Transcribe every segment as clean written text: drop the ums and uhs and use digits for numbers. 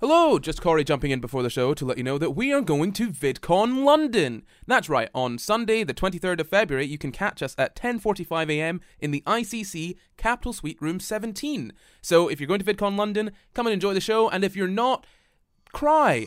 Hello, just Corey jumping in before the show to let you know that we are going to VidCon London. That's right, on Sunday the 23rd of February you can catch us at 10:45am in the ICC Capital Suite Room 17. So if you're going to VidCon London, come and enjoy the show, and if you're not, cry.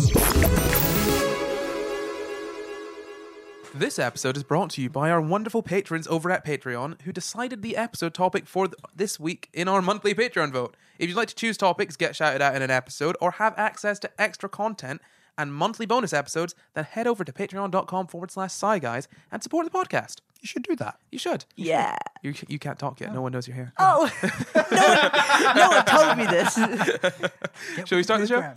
This episode is brought to you by our wonderful patrons over at Patreon who decided the episode topic for this week in our monthly Patreon vote. If you'd like to choose topics, get shouted out in an episode, or have access to extra content and monthly bonus episodes, then head over to patreon.com/SciGuys and support the podcast. You should do that. You should. Yeah. You can't talk yet. No one knows you're here. Oh, no one told me this. Shall we start the show?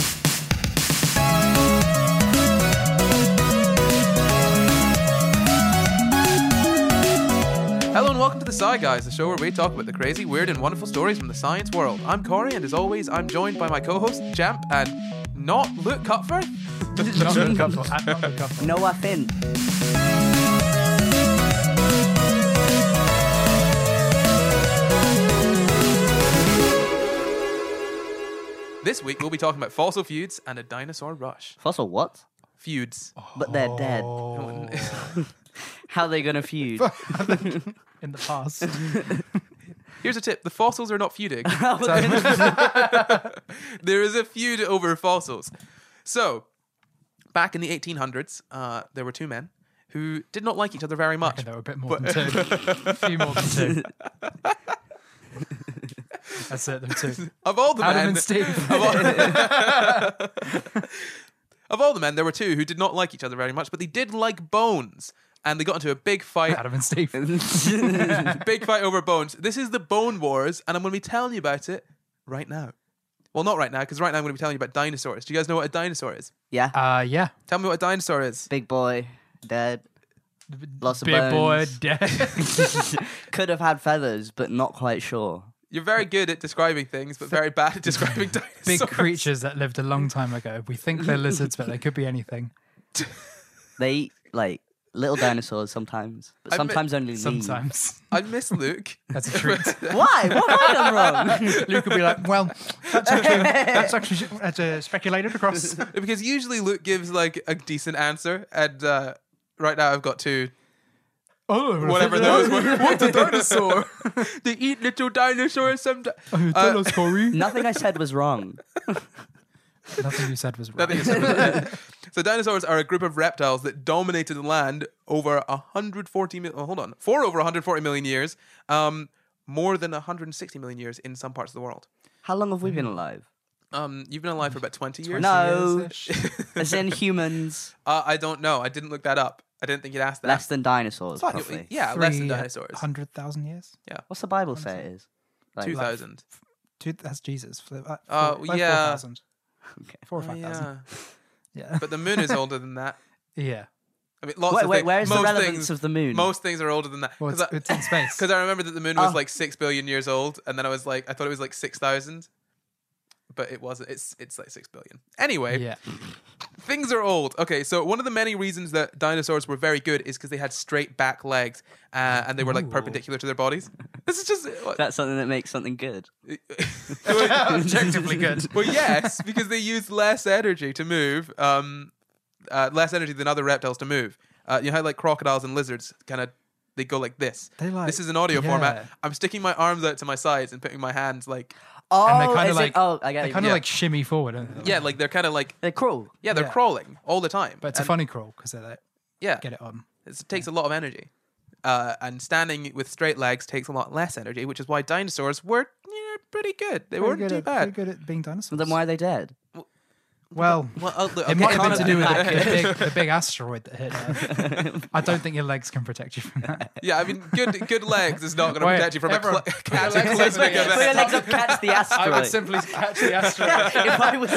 Hello and welcome to the Sci Guys, the show where we talk about the crazy, weird, and wonderful stories from the science world. I'm Corey, and as always, I'm joined by my co-host Jamp and not Luke Cutford. Not Luke Cutford. Noah Finn. This week we'll be talking about fossil feuds and a dinosaur rush. Fossil what? Feuds. But they're dead. How are they going to feud? In the past. Here's a tip: the fossils are not feuding. There is a feud over fossils. So, back in the 1800s, there were two men who did not like each other very much. There were a bit more than two. A few more than two. That's it, them two. Of all the Adam men, and Steve. Of all the men, there were two who did not like each other very much, but they did like bones. And they got into a big fight. Adam and Steve. Big fight over bones. This is the Bone Wars, and I'm going to be telling you about it right now. Well, not right now, because right now I'm going to be telling you about dinosaurs. Do you guys know what a dinosaur is? Yeah. Yeah. Tell me what a dinosaur is. Big boy, dead. Lots of Big boy, bones. dead. Could have had feathers, but not quite sure. You're very good at describing things, but very bad at describing dinosaurs. Big creatures that lived a long time ago. We think they're lizards, but they could be anything. They eat, like, little dinosaurs sometimes, but sometimes only leaves. Sometimes. I miss Luke. That's a treat. Why? What have I done wrong? Luke will be like, well, that's actually speculated across. Because usually Luke gives like a decent answer, and right now I've got two. Oh, Whatever those were. What's a dinosaur? They eat little dinosaurs sometimes. Tell us, Corey. Nothing I said was wrong. Nothing you said was right. So dinosaurs are a group of reptiles that dominated the land over 140 million. For over 140 million years, more than 160 million years in some parts of the world. How long have we been alive? You've been alive for about 20 years. No, as in humans. I don't know. I didn't look that up. I didn't think you'd ask that. Less than dinosaurs, like- probably. Yeah, less than dinosaurs. 100,000 years? What's the Bible say it is? Like, 2,000. That's Jesus. yeah. 4,000. Okay. 4 or 5,000. Yeah. But the moon is older than that. Yeah. I mean, lots of things. Where is the Most relevance things- of the moon? Most things are older than that. Well, it's in space. Because I remember that the moon was Oh. like 6 billion years old, and then I thought it was like 6,000. But it wasn't. It's like 6 billion. Anyway, Yeah. things are old. Okay, so one of the many reasons that dinosaurs were very good is because they had straight back legs, and they were like Ooh. perpendicular to their bodies. This is just That's something that makes something good. Objectively good. Well, yes, because they use less energy to move, less energy than other reptiles to move. You know how like crocodiles and lizards they go like this. This is an audio format. I'm sticking my arms out to my sides and putting my hands like Oh, And they kinda as in- like- I get They you. kind of Yeah. like shimmy forward, don't they? yeah, like they're kind of like They're cruel. they're Yeah. crawling all the time. But it's a And- funny crawl because they like yeah. get it on. It takes a lot of energy. And standing with straight legs takes a lot less energy, which is why dinosaurs were pretty good. They weren't too bad. Pretty good at being dinosaurs. Then why are they dead? Well, Look, it might have been to do with that. the big asteroid that hit Earth. I don't think your legs can protect you from that. Yeah, I mean, good legs is not going to Wait, protect you from everyone, a catastrophic Put your event. legs up, catch the asteroid. simply catch the asteroid. If I was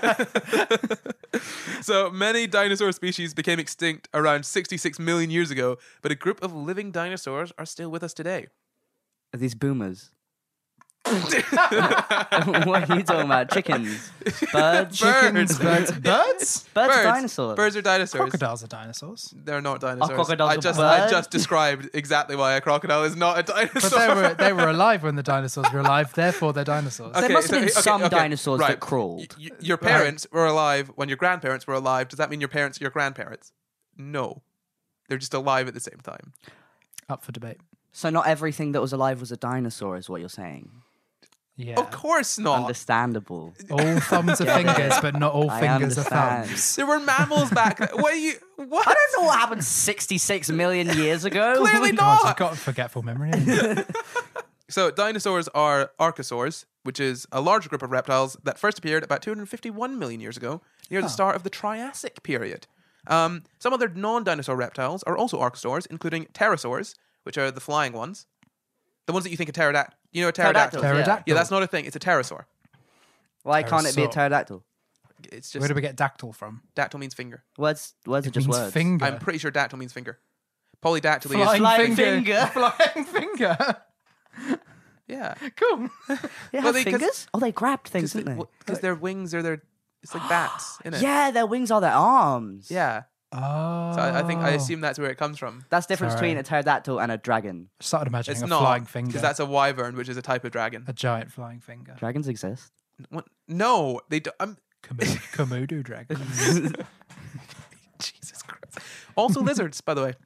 done. So many dinosaur species became extinct around 66 million years ago, but a group of living dinosaurs are still with us today. Are these boomers? What are you talking about? Chickens? Birds? Chickens, birds. Birds? Birds are dinosaurs. Birds are dinosaurs. Crocodiles are dinosaurs. They're not dinosaurs. crocodiles I are just birds? described exactly why a crocodile is not a dinosaur. But they were alive when the dinosaurs were alive, therefore they're dinosaurs. There must have been some dinosaurs that crawled. Your parents were alive when your grandparents were alive. Does that mean your parents are your grandparents? No. They're just alive at the same time. Up for debate. So not everything that was alive was a dinosaur, is what you're saying. Yeah. Of course not. Understandable. All thumbs are fingers, but not all I fingers are understand. thumbs. There were mammals back then. What are you... What? I don't know what happened 66 million years ago. Clearly God, not. you've got a forgetful memory. haven't you? So dinosaurs are archosaurs, which is a large group of reptiles that first appeared about 251 million years ago, near the start of the Triassic period. Some other non-dinosaur reptiles are also archosaurs, including pterosaurs, which are the flying ones. The ones that you think are pterodactyl. You know a pterodactyl? Pterodactyls, Yeah, that's not a thing. It's a pterosaur. Why can't it be a Pterosaur. pterodactyl? It's Where just... do we get dactyl from? Dactyl means finger. Words are It just means words. finger. I'm pretty sure dactyl means finger. Polydactyly is... Flying finger. Flying finger. Yeah. Cool. They Well, have they- 'cause- fingers? Oh, they grabbed things, didn't they? Because their wings are their... It's like bats, isn't it? Yeah, their wings are their arms. Yeah. Oh. So I assume that's where it comes from. That's the difference Sorry. between a pterodactyl and a dragon. Started imagining It's a not, flying finger. because that's a wyvern, which is a type of dragon. a giant flying finger. Dragons exist. What? No, they don't. Komodo dragons. Jesus Christ. Also lizards, by the way.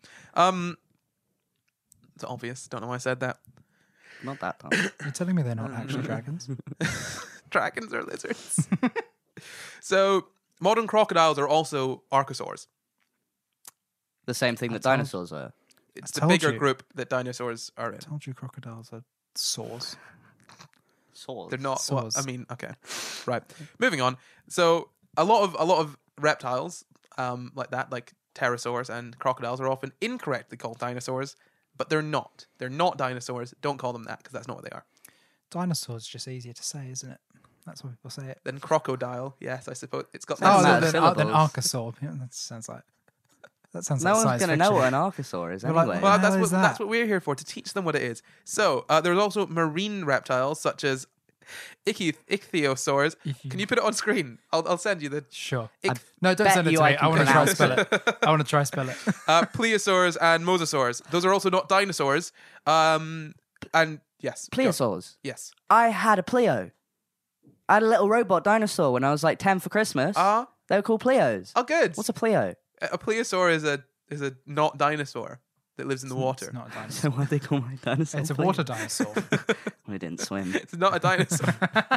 It's obvious. Don't know why I said that. Not that time. You're telling me they're not actually dragons? Dragons are lizards. So modern crocodiles are also archosaurs. The same thing that told- dinosaurs are. It's I the told bigger you. group that dinosaurs are in. I told you crocodiles are saws. Swords. They're not. Well, Saws. I mean, okay, right. Moving on. So a lot of reptiles, like that, like pterosaurs and crocodiles, are often incorrectly called dinosaurs, but they're not. They're not dinosaurs. Don't call them that because that's not what they are. Dinosaur's just easier to say, isn't it? That's why people say it. Then crocodile. Yes, I suppose it's got. Sounds that mad. sound. then syllables. archosaur. Yeah, that sounds like No like one's science going to know fiction. what an archosaur is We're like, anyway. Well, the hell is that? that's what we're here for, to teach them what it is. So there's also marine reptiles such as ichthyosaurs. Can you put it on screen? I'll send you the Sure. Ich- No, don't bet send it you to I me. can I want to try pronounce spell it. I want to try spell it. plesiosaurs and mosasaurs. Those are also not dinosaurs. And yes, go. Plesiosaurs. Yes. I had a Pleo. I had a little robot dinosaur when I was like 10 for Christmas. They were called Pleos. Oh, good. What's a Pleo? A plesiosaur is a not dinosaur that lives in the water. It's not a dinosaur. So why do they call my dinosaur It's a Pleo? water dinosaur. We didn't swim. It's not a dinosaur.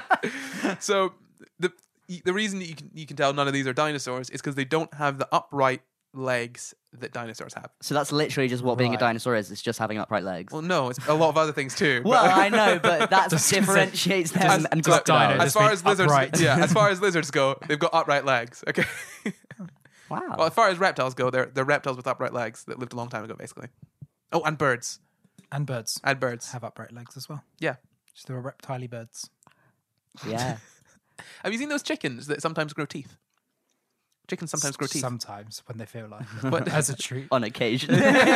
So the reason that you can tell none of these are dinosaurs is because they don't have the upright legs that dinosaurs have. So that's literally just what being a Right. dinosaur is. It's just having upright legs. Well, no, it's a lot of other things too. Well, but- I know, but that Just gonna say- differentiates them and just crocodiles. dino. as far mean as lizards, upright. yeah, as far as lizards go, they've got upright legs. Okay. Wow. Well, as far as reptiles go, they're reptiles with upright legs that lived a long time ago, basically. Oh, and birds. And birds And birds. have upright legs as well. Yeah. Just they're reptile birds. Yeah. Have you seen those chickens that sometimes grow teeth? Chickens sometimes grow teeth. Sometimes when they feel like But- as a treat. On occasion.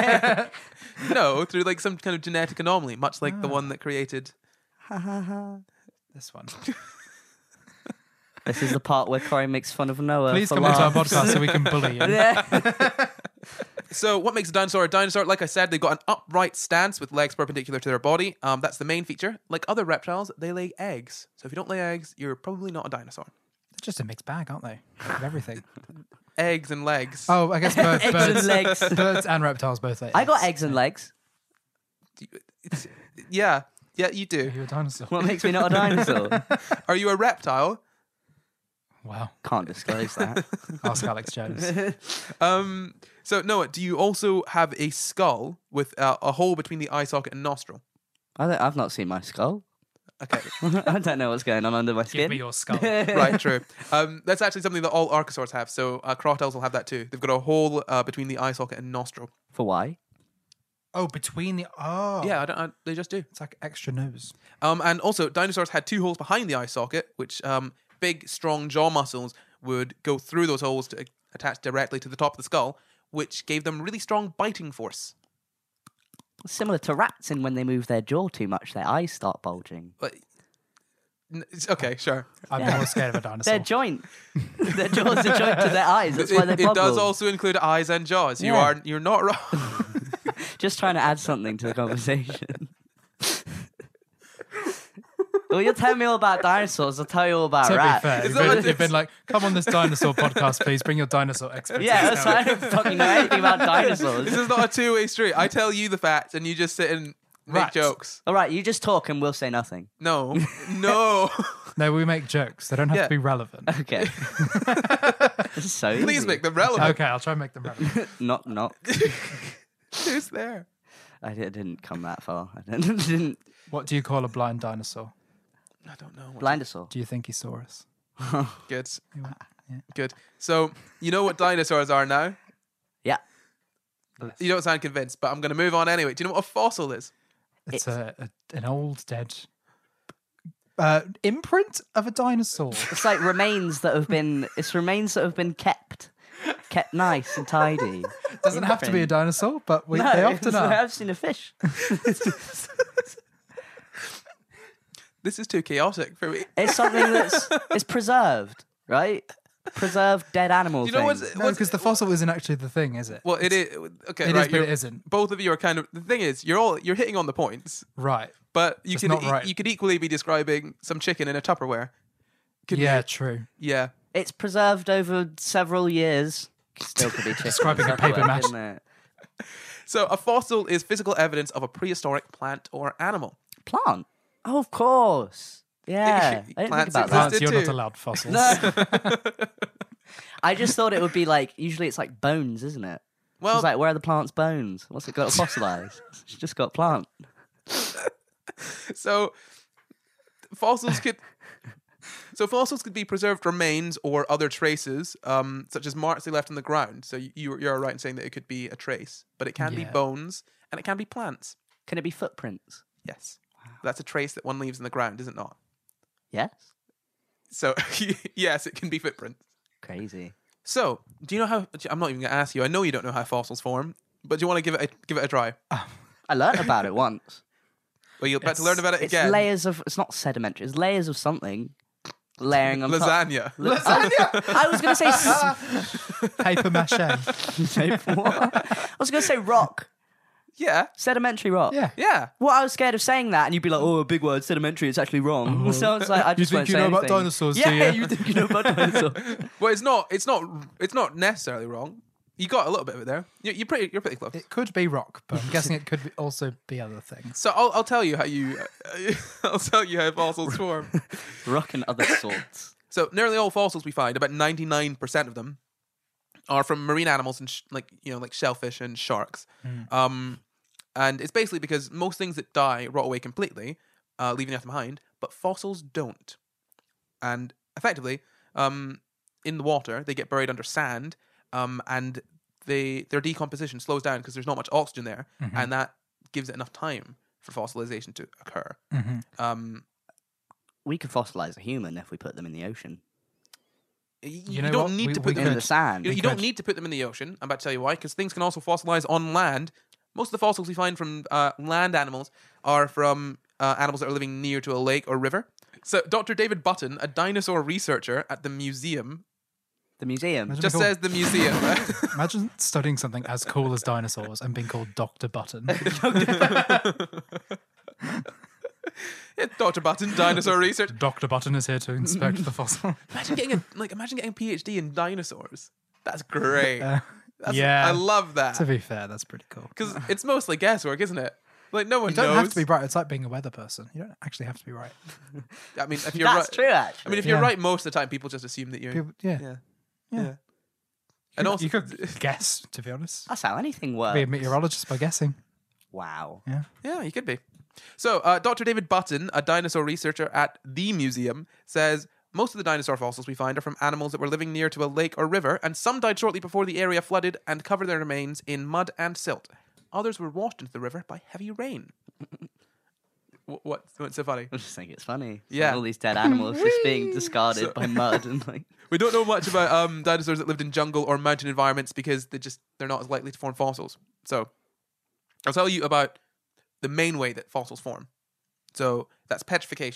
No, through like some kind of genetic anomaly, much like the one that created. This one. This is the part where Corey makes fun of Noah. Please for come onto our laughs. podcast so we can bully you. Yeah. So, what makes a dinosaur a dinosaur? Like I said, they've got an upright stance with legs perpendicular to their body. That's the main feature. Like other reptiles, they lay eggs. So, if you don't lay eggs, you're probably not a dinosaur. They're just a mixed bag, aren't they? Of everything. Eggs and legs. Oh, I guess Eggs and birds, legs. birds and reptiles both lay I got eggs and legs. It's, yeah, you Are do. you a dinosaur? What makes me not a dinosaur? Are you a reptile? Wow. Can't disclose that. Ask Alex Jones. So, Noah, do you also have a skull with a hole between the eye socket and nostril? I've not seen my skull. Okay, I don't know what's going on under my Give skin. me your skull. right, true. That's actually something that all archosaurs have. So, crocodiles will have that too. They've got a hole between the eye socket and nostril. For why? Oh, between the... Oh. Yeah, they just do. It's like extra nose. And also, dinosaurs had two holes behind the eye socket, which big, strong jaw muscles would go through those holes to attach directly to the top of the skull, which gave them really strong biting force. Similar to rats, in when they move their jaw too much, their eyes start bulging. But Okay, sure. I'm Yeah. more scared of a dinosaur. Their joint. Their jaws are joint to their eyes. That's why they're It does boggled. also include eyes and jaws. Yeah. You're not wrong. Just trying to add something to the conversation. Well, you're telling me all about dinosaurs. I'll tell you all about To be rats. fair, Is that what you've been like, come on this dinosaur podcast, please. Bring your dinosaur expertise. Yeah, that's now. why I don't fucking know anything about dinosaurs. This is not a two-way street. I tell you the facts, and you just sit and make Right. jokes. All right, you just talk and we'll say nothing. No, no. No, we make jokes. They don't have Yeah. to be relevant. Okay. This is so Please easy. make them relevant. Okay, I'll try and make them relevant. Not. Who's there? I didn't come that far. I didn't. What do you call a blind dinosaur? I don't know. Blindosaur. Do you think he saw us? Good. Yeah. Good. So, you know what dinosaurs are now? Yeah. You don't sound convinced, but I'm going to move on anyway. Do you know what a fossil is? It's an old dead imprint of a dinosaur. It's like remains that have been. It's remains that have been kept nice and tidy. Doesn't have to be a dinosaur, but they often it's- are. I've seen a fish. This is too chaotic for me. It's something it's preserved, right? Preserved dead animal You know things. No, because the fossil isn't actually the thing, is it? Well, it is. Okay, It right. is, but it isn't. Both of you are kind of. The thing is, you're hitting on the points, Right. but you It's could not right. you could equally be describing some chicken in a Tupperware. Couldn't Yeah, you? true. Yeah. It's preserved over several years. Still could be chicken. Describing a paper mache. Isn't it? So a fossil is physical evidence of a prehistoric plant or animal. Plant. Oh, of course. Yeah. I didn't think Plants about that. Plants, Existed you're not too. allowed fossils. No. I just thought it would be like, usually it's like bones, isn't it? Well, It's like, where are the plant's bones? What's it got fossilized? It's just got plant. so fossils could. So fossils could be preserved remains or other traces, such as marks they left on the ground. So you're right in saying that it could be a trace, but it can be Yeah. bones and it can be plants. Can it be footprints? Yes, that's a trace that one leaves in the ground, is it not? Yes. So yes, it can be footprints. Crazy. So do you know how? I'm not even going to ask you. I know you don't know how fossils form, but do you want to give it a try? I learned about it once. Well, you're about to learn about it It's again. layers of. It's not sedimentary. It's layers of something layering on top. Lasagna. I was going to say. Paper mache. What? I was going to say rock. Yeah, Sedimentary rock. Yeah. yeah. Well, I was scared of saying that, and you'd be like, "Oh, a big word, sedimentary. It's actually wrong." So I was like, "I just think won't you say know about anything. dinosaurs, Yeah, do you? you think you know about dinosaurs? Well, it's not necessarily wrong. You got a little bit of it there. You're pretty close. It could be rock, but I'm guessing it could also be other things. So I'll tell you how I'll tell you how fossils form. Rock and other sorts. So nearly all fossils we find, about 99% of them, are from marine animals and like shellfish and sharks. And it's basically because most things that die rot away completely, leaving nothing behind, but fossils don't. And effectively, in the water, they get buried under sand, and their decomposition slows down because there's not much oxygen there, and that gives it enough time for fossilization to occur. We could fossilize a human if we put them in the ocean. You know don't what? need We- to we put In them the sand. You don't need to put them in the ocean. I'm about to tell you why, because things can also fossilize on land. Most of the fossils we find from land animals are from animals that are living near to a lake or river. So Dr. David Button, a dinosaur researcher at the museum, The museum. Imagine just being says the museum. Imagine studying something as cool as dinosaurs and being called Dr. Button. Yeah, Dr. Button, dinosaur research. Dr. Button is here to inspect the fossil. Imagine getting a PhD in dinosaurs. That's great. Yeah. I love that. To be fair, that's pretty cool. Because it's mostly guesswork, isn't it? Like no one You don't knows. have to be right. It's like being a weather person. You don't actually have to be right. I mean, if you're That's right, true, actually. I mean, if you're Yeah. right most of the time, people just assume that you're. People, yeah. Yeah. Yeah. And also, You could guess, to be honest. That's how anything works. Be a meteorologist by guessing. Wow. Yeah. yeah, you could be. So, Dr. David Button, a dinosaur researcher at the museum, says most of the dinosaur fossils we find are from animals that were living near to a lake or river, and some died shortly before the area flooded and covered their remains in mud and silt. Others were washed into the river by heavy rain. What's so funny? I just think it's funny. Yeah. All these dead animals just being discarded So- by mud and like. We don't know much about dinosaurs that lived in jungle or mountain environments because they're not as likely to form fossils. So, I'll tell you about the main way that fossils form. So that's petrification.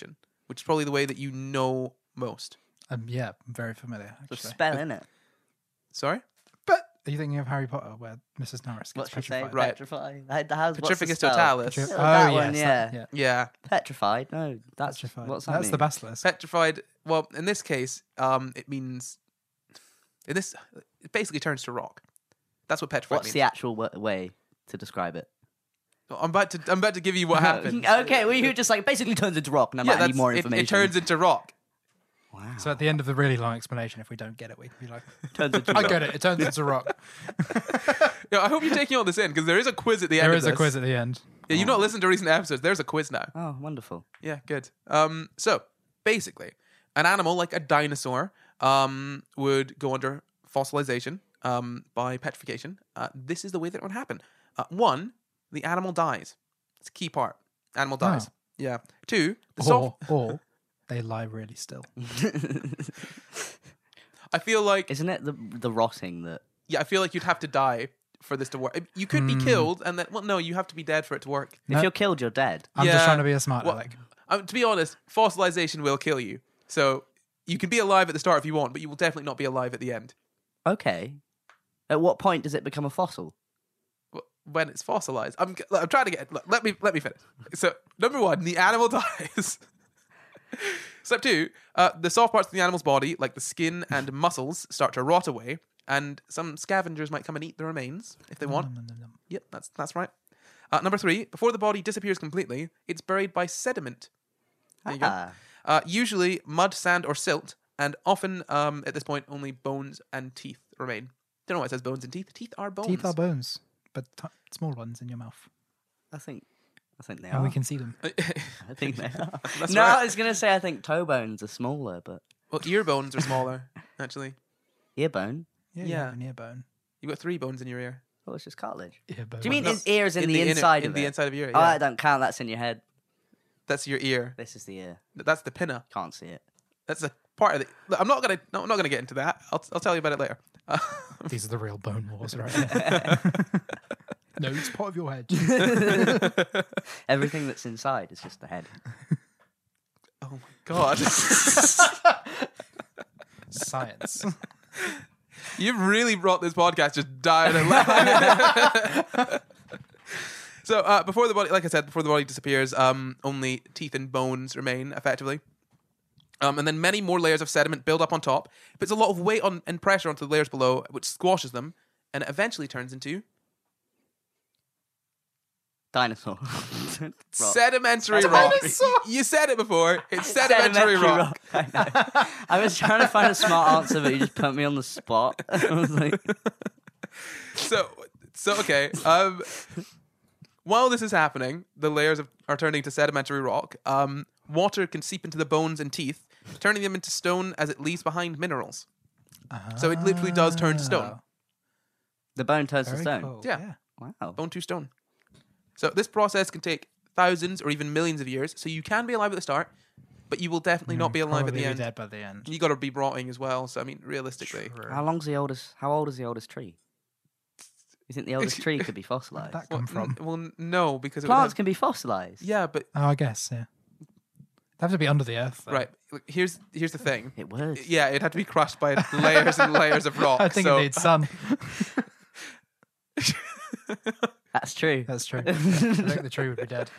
which is probably the way that you know most. Yeah, I'm very familiar. The Actually. spell, innit? Sorry? But are you thinking of Harry Potter, where Mrs. Norris gets What's she say? petrified? Right. Petrified. What's the Petrificus spell? totalis. Petri- Oh, that one, yes, yeah. Yeah. Petrified? No, that's Petrified. what's that That's mean? the basilisk. Petrified. Well, in this case, it means it basically turns to rock. That's what petrified What's means. the actual way to describe it? I'm about to give you what happened. Okay, well, you just like basically turns into rock, and I need more information. It turns into rock. Wow. So at the end of the really long explanation, if we don't get it, we can be like, Turns into I rock. get it. It turns into rock. Yeah, I hope you're taking all this in because there is a quiz at the end. There of is a this. quiz at the end. Yeah, you've not listened to recent episodes. There's a quiz now. Oh, wonderful. Yeah, good. So basically, an animal like a dinosaur would go under fossilization by petrification. This is the way that it would happen. One, the animal dies. It's a key part. Animal dies. Oh. Yeah. Two, the soft. Or they lie really still. I feel like Isn't it the rotting that? I feel like you'd have to die for this to work. You could be killed, and then no, you have to be dead for it to work. No. If you're killed, you're dead. I'm Yeah. just trying to be a smart Well, aleck. To be honest, fossilization will kill you. So you can be alive at the start if you want, but you will definitely not be alive at the end. Okay. At what point does it become a fossil? When it's fossilized. I'm trying to get. Let me finish. So number one, the animal dies. Step two, the soft parts of the animal's body, like the skin and muscles, start to rot away, and some scavengers might come and eat the remains if they want. Yep, that's right. Number three, before the body disappears completely, it's buried by sediment. There you go. Usually mud, sand, or silt, and often at this point only bones and teeth remain. Don't know why it says bones and teeth. Teeth are bones. Teeth are bones, but small ones in your mouth. I think they And are. we can see them. I think they are. That's No, right. I was gonna say I think toe bones are smaller, but Well, ear bones are smaller, actually. ear bone. Yeah, Yeah. you have an ear bone. You've got 3 bones in your ear. Oh, it's just cartilage. Ear bone. Do you mean No, his ear is in the inner- inside in of the it? inside of your ear? Oh, Yeah. I don't count. That's in your head. That's your ear. This is the ear. That's the pinna. Can't see it. That's a part of the. Look, I'm not gonna get into that. I'll tell you about it later. These are the real bone wars, right? No, it's part of your head. Everything that's inside is just the head. Oh my god! Science. You've really brought this podcast just down a level. So before the body, like I said, before the body disappears, only teeth and bones remain effectively. And then many more layers of sediment build up on top. It puts a lot of weight and pressure onto the layers below, which squashes them, and it eventually turns into Dinosaur. Rock. sedimentary rock. You said it before. It's sedimentary rock. I know. I was trying to find a smart answer, but you just put me on the spot. I was like, So okay. While this is happening, the layers are turning to sedimentary rock. Water can seep into the bones and teeth, turning them into stone as it leaves behind minerals. So it literally does turn to stone. the bone turns to Very stone. cool. Yeah. Wow. Bone to stone. So this process can take thousands or even millions of years. So you can be alive at the start, but you will definitely not be alive at Probably the end. dead by the end. You got to be rotting as well. So I mean, realistically, True. How old is the oldest tree? You think the oldest tree could be fossilized? That come from? no, because it would Plants have, can be fossilized. yeah, but Oh, I guess, yeah. They have to be under the earth, though. right. Look, here's the thing. It would. Yeah, it'd have to be crushed by layers and layers of rock. I think so it needs sun. That's true. That's true. I think the tree would be dead.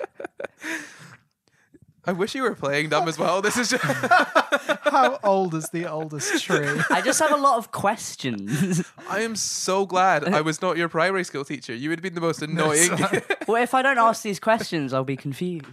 I wish you were playing dumb as well. This is just How old is the oldest tree? I just have a lot of questions. I am so glad I was not your primary school teacher. You would have been the most annoying. Well, if I don't ask these questions, I'll be confused.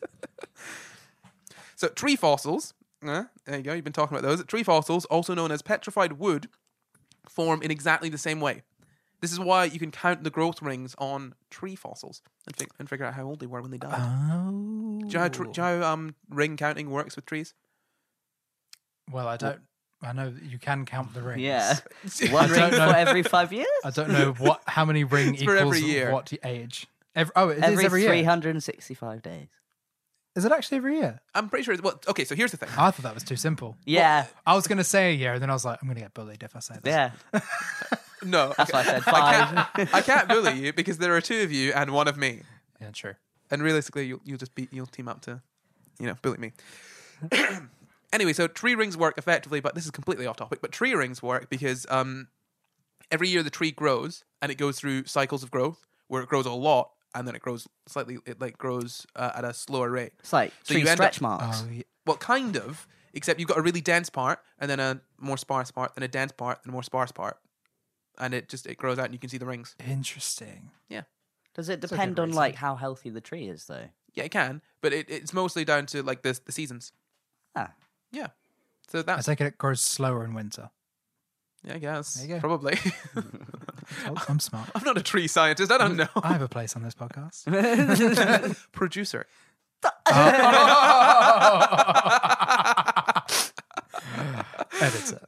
So tree fossils, there you go, you've been talking about those. Tree fossils, also known as petrified wood, form in exactly the same way. This is why you can count the growth rings on tree fossils and figure out how old they were when they died. Oh. Do you know how ring counting works with trees? Well, I don't. I know that you can count the rings. Yeah. One don't ring know. for every 5 years? I don't know how many ring It's for equals every year. what age. It is Every every year. 365 days. Is it actually every year? I'm pretty sure. Well, okay, so here's the thing. I thought that was too simple. Yeah. I was going to say a year, and then I was like, I'm going to get bullied if I say this. Yeah. No, That's why I said I 5. can't, I can't bully you because there are 2 of you and 1 of me. Yeah, true. And realistically, you'll team up to, bully me. Anyway, so tree rings work effectively, but this is completely off topic. But tree rings work because every year the tree grows, and it goes through cycles of growth where it grows a lot, and then it grows slightly. It like grows at a slower rate. It's like So tree you end stretch up- marks. Oh, yeah. Well, kind of, except you've got a really dense part, and then a more sparse part, then a dense part, then a more sparse part, and it grows out, and you can see the rings. Interesting. Does it a good depend on reason. like how healthy the tree is, though? Yeah, it can, but it's mostly down to like the seasons. Ah, Yeah, so I that's take it grows slower in winter. yeah, I guess There you go. probably. Oh, I'm smart. I'm not a tree scientist. I don't know. I have a place on this podcast. Producer. Editor.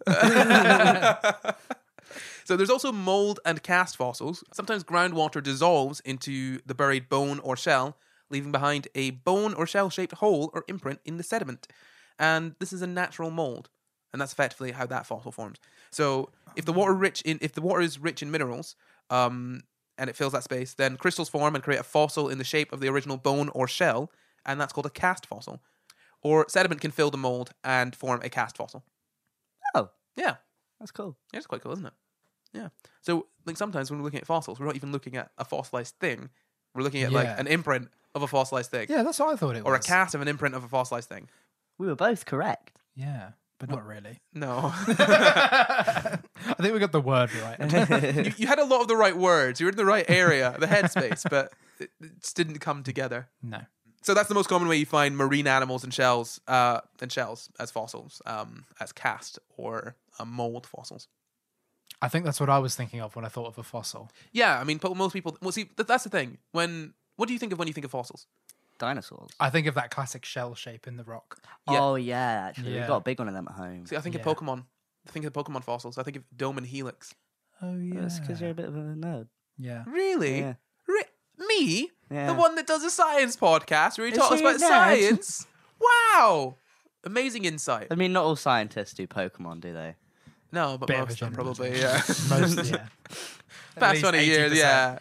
So there's also mold and cast fossils. Sometimes groundwater dissolves into the buried bone or shell, leaving behind a bone or shell-shaped hole or imprint in the sediment. And this is a natural mold, and that's effectively how that fossil forms. So if the water is rich in minerals, and it fills that space, then crystals form and create a fossil in the shape of the original bone or shell, and that's called a cast fossil. Or sediment can fill the mold and form a cast fossil. oh, Yeah. that's cool. Yeah, it's quite cool, isn't it? Yeah. So, like, sometimes when we're looking at fossils, we're not even looking at a fossilized thing. We're looking at, like, Yeah. an imprint of a fossilized thing. Yeah, that's what I thought it was. Or a cast of an imprint of a fossilized thing. We were both correct. Yeah, but not really. No. I think we got the word right. you had a lot of the right words. You were in the right area, the headspace, but it just didn't come together. No. So that's the most common way you find marine animals and shells as fossils, as cast or mold fossils. I think that's what I was thinking of when I thought of a fossil. Yeah, I mean, most people... Well, see, that's the thing. What do you think of when you think of fossils? Dinosaurs. I think of that classic shell shape in the rock. Yeah. Oh yeah, actually, Yeah. we've got a big one of them at home. See, I think of Yeah. Pokemon. I think of Pokemon fossils. I think of Dome and Helix. Oh, yeah. That's because you're a bit of a nerd. Yeah. Really? Yeah. Me? Yeah. The one that does a science podcast where he Is talks he about a nerd? science? Wow! Amazing insight. I mean, not all scientists do Pokemon, do they? No, but Bit of a most of them probably, generalisation. yeah. Most, yeah. Past least 20 years, 80%. yeah.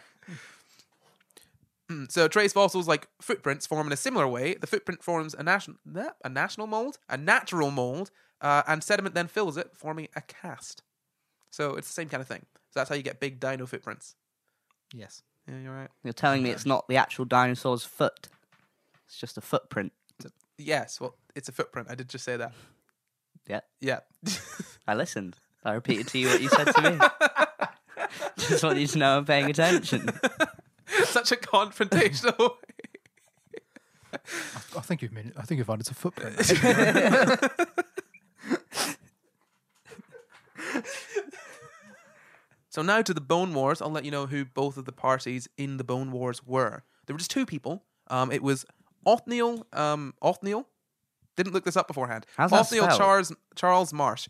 So trace fossils like footprints form in a similar way. The footprint forms a natural mold, and sediment then fills it, forming a cast. So it's the same kind of thing. So that's how you get big dino footprints. Yes. Yeah, you're right. You're telling me it's not the actual dinosaur's foot. It's just a footprint. Yes, well, it's a footprint. I did just say that. Yeah, Yeah. I listened. I repeated to you what you said to me. Just want you to know I'm paying attention. Such a confrontational way. I think you've found it's a footprint. So now to the Bone Wars. I'll let you know who both of the parties in the Bone Wars were. There were just two people. It was Othniel. Othniel? Didn't look this up beforehand. How's that Othniel spelled? Charles Marsh.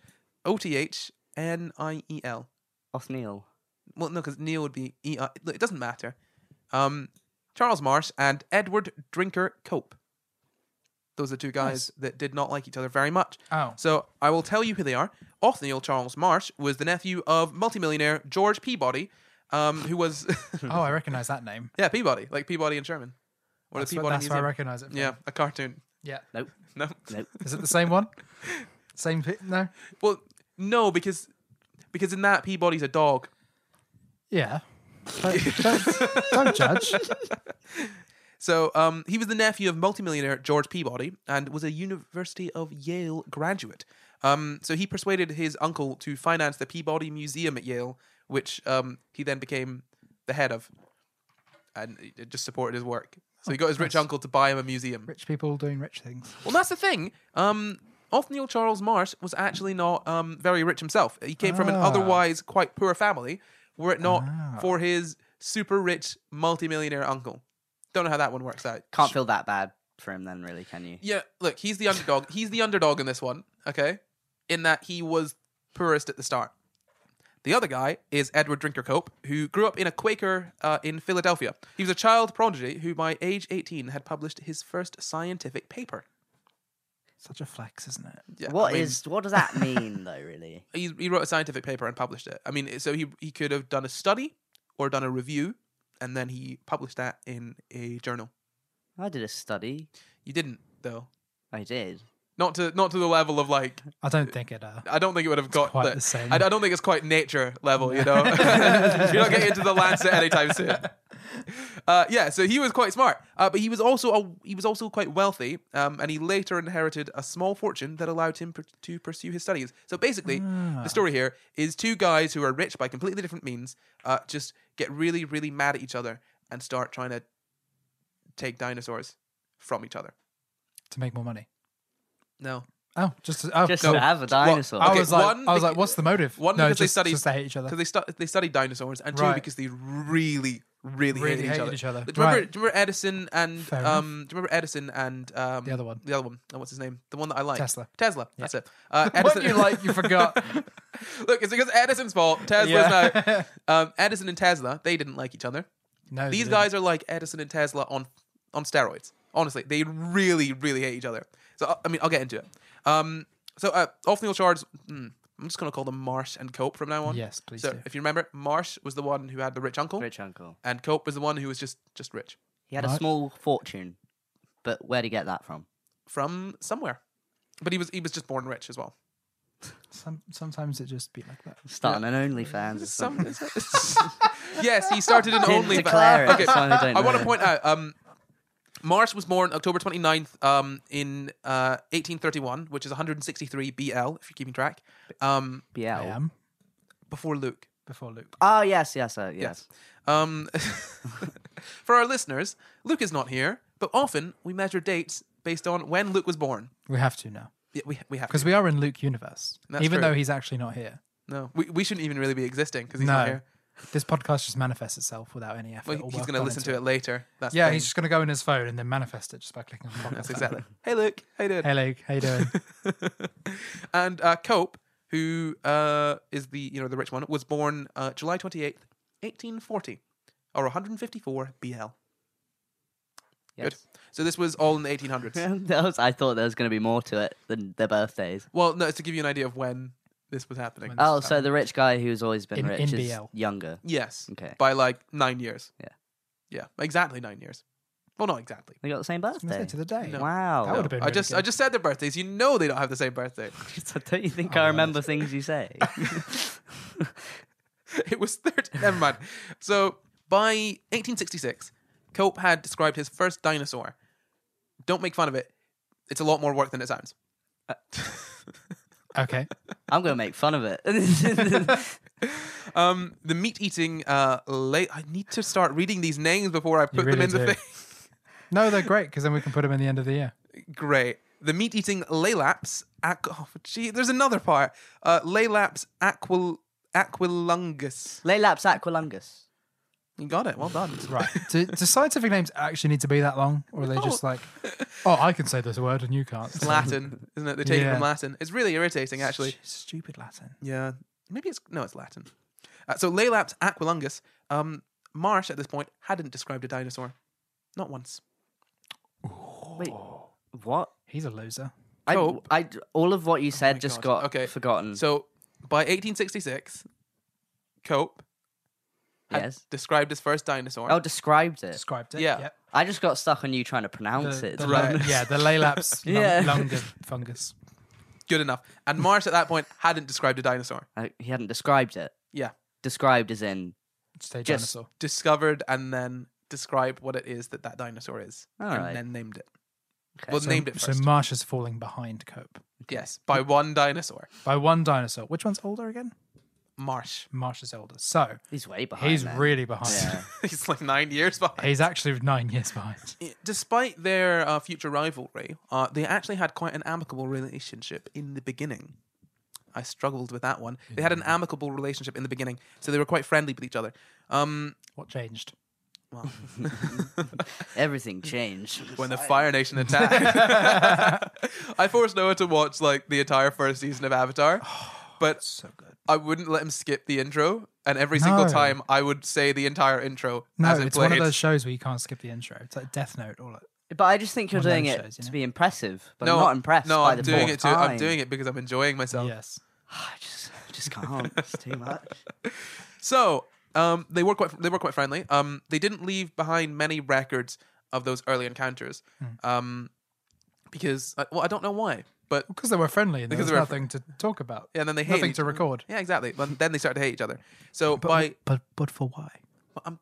Othniel. Othniel. Well, no, because Neil would be E. It doesn't matter. Charles Marsh and Edward Drinker Cope. Those are two guys that did not like each other very much. Oh. So I will tell you who they are. Othniel Charles Marsh was the nephew of multimillionaire George Peabody, who was... Oh, I recognise that name. yeah, Peabody. Like Peabody and Sherman. Or That's, the what, Peabody that's where I Museum. recognise it from. Yeah, a cartoon. Yeah. Nope. No? Nope. Is it the same one? No? Well, no, because in that, Peabody's a dog. Yeah. Don't judge. So he was the nephew of multimillionaire George Peabody and was a University of Yale graduate. So he persuaded his uncle to finance the Peabody Museum at Yale, which he then became the head of, and it just supported his work. So he got his rich nice. uncle to buy him a museum. Rich people doing rich things. Well, that's the thing. Othniel Charles Marsh was actually not very rich himself. He came from an otherwise quite poor family, were it not for his super rich multimillionaire uncle. Don't know how that one works out. Can't feel that bad for him then, really, can you? Yeah, look, he's the underdog. He's the underdog in this one, okay? In that he was poorest at the start. The other guy is Edward Drinker Cope, who grew up in a Quaker in Philadelphia. He was a child prodigy who, by age 18, had published his first scientific paper. Such a flex, isn't it? Yeah, What I mean, does that mean, though, really? he wrote a scientific paper and published it. I mean, so he could have done a study or done a review, and then he published that in a journal. I did a study. You didn't, though. I did. Not to the level of like. I don't think it. I don't think it would have got quite the same. I don't think it's quite nature level. You know, you're not getting into the Lancet anytime soon. Yeah, so he was quite smart, but he was also quite wealthy, and he later inherited a small fortune that allowed him to pursue his studies. So basically, the story here is two guys who are rich by completely different means, just get really, really mad at each other and start trying to take dinosaurs from each other. To make more money. No. Oh, just to have a dinosaur. Well, I was like, what's the motive? One, no, because just they hate each other. Because they studied dinosaurs, and two, Right. because they really hated each other. Do you remember Edison and Fair do you remember Edison and The other one. The other one. Oh, what's his name? The one that I like. Tesla. That's it. What Edison. you like? You forgot. Look, it's because Edison's fault. Tesla's now. Edison and Tesla, they didn't like each other. No, These guys are like Edison and Tesla on steroids. Honestly, they really hate each other. So I mean, I'll get into it. So Othniel Chards. I'm just going to call them Marsh and Cope from now on. Yes, please So do. if you remember, Marsh was the one who had the rich uncle, Rich uncle. and Cope was the one who was just rich He had a Right. small fortune, but where'd he get that from? from somewhere. But he was just born rich as well. Sometimes it just be like that. Starting an OnlyFans or something. Yes, he started an Didn't OnlyFans. declare it, Okay, so I don't I want to know. point out. Marsh was born October 29th in 1831, which is 163 BL, if you're keeping track. I BL. am Before Luke. before Luke. Oh, yes. For our listeners, Luke is not here, but often we measure dates based on when Luke was born. We have to now Yeah, we have because to. we are in Luke universe, That's even true. though he's actually not here. No, we shouldn't even really be existing because he's not No, here. this podcast just manifests itself without any effort. Well, or he's work going to gone listen into to it later. That's Yeah, the he's thing. just going to go in his phone and then manifest it just by clicking on the podcast. That's exactly. Hey, Luke. How you doing? Hey, Luke, how you doing? And Cope, who is the rich one, was born July 28th, 1840, or 154 BL. Good. Yes. So this was all in the 1800s. I thought there was going to be more to it than their birthdays. Well, no, it's to give you an idea of when this was happening. When- Oh, so the rich guy who's always been In rich is BL. younger. Yes. Okay. By like 9 years. Yeah. Yeah, exactly 9 years. Well, not exactly. They got the same I was gonna say birthday. to the day. No. Wow. That would have been. I really just good. said their birthdays. You know they don't have the same birthday. Don't you think Oh, I right. remember things you say? It was 30. Never mind. So by 1866, Cope had described his first dinosaur. Don't make fun of it. It's a lot more work than it sounds. Okay. I'm going to make fun of it. The meat-eating I need to start reading these names before I put really them in the do. thing. No, they're great because then we can put them in the end of the year. Great. The meat-eating Laelaps. There's another part. Laelaps aquilungus. Laelaps aquilungus. You got it. Well done. Right. do scientific names actually need to be that long, or are they just like, oh, I can say this word and you can't? It's Latin, isn't it? They take it Yeah. from Latin. It's really irritating, actually. Stupid Latin. Yeah. Maybe it's Latin. So Laelaps aquilungus. Marsh at this point hadn't described a dinosaur, not once. Wait, what? He's a loser. Cope. All of what you my said just God. got Okay. forgotten. So by 1866, Cope had Yes. described his first dinosaur. Oh, described it. Described it. Yeah. Yep. I just got stuck on you trying to pronounce The, it. the to be Right. honest. Yeah, the Laelaps Yeah. lunga fungus. Good enough. And Marsh at that point hadn't described a dinosaur. He hadn't described it. Yeah. Described as in. Stay Just- dinosaur. Discovered and then described what it is that dinosaur is. All and right. then named it. Okay. Well, So, named it so first. Marsh is falling behind Cope Yes, by one dinosaur. by one dinosaur. Which one's older again? Marsh. Marsh is older. So He's way behind. he's then. really behind. Yeah. He's like 9 years behind. He's actually 9 years behind. Despite their future rivalry, they actually had quite an amicable relationship in the beginning. I struggled with that one. They had an amicable relationship in the beginning, so they were quite friendly with each other. What changed? Well, Everything changed. when the Fire Nation attacked, I forced Noah to watch like the entire first season of Avatar, but So good. I wouldn't let him skip the intro, and every single No. time I would say the entire intro No, as it it's played. one of those shows where you can't skip the intro. It's like Death Note. All it. But I just think you're One of doing those it shows, you to know? be impressive, but no, not impressed no, by I'm the doing fourth it too. I'm time. doing it because I'm enjoying myself. Yes. I just can't. It's too much. So they were quite friendly. They didn't leave behind many records of those early encounters, because I don't know why, but Because they were friendly and there Because was they were nothing to talk about. and then they hate Nothing to record. Yeah, exactly. But then they started to hate each other. So But for why? I'm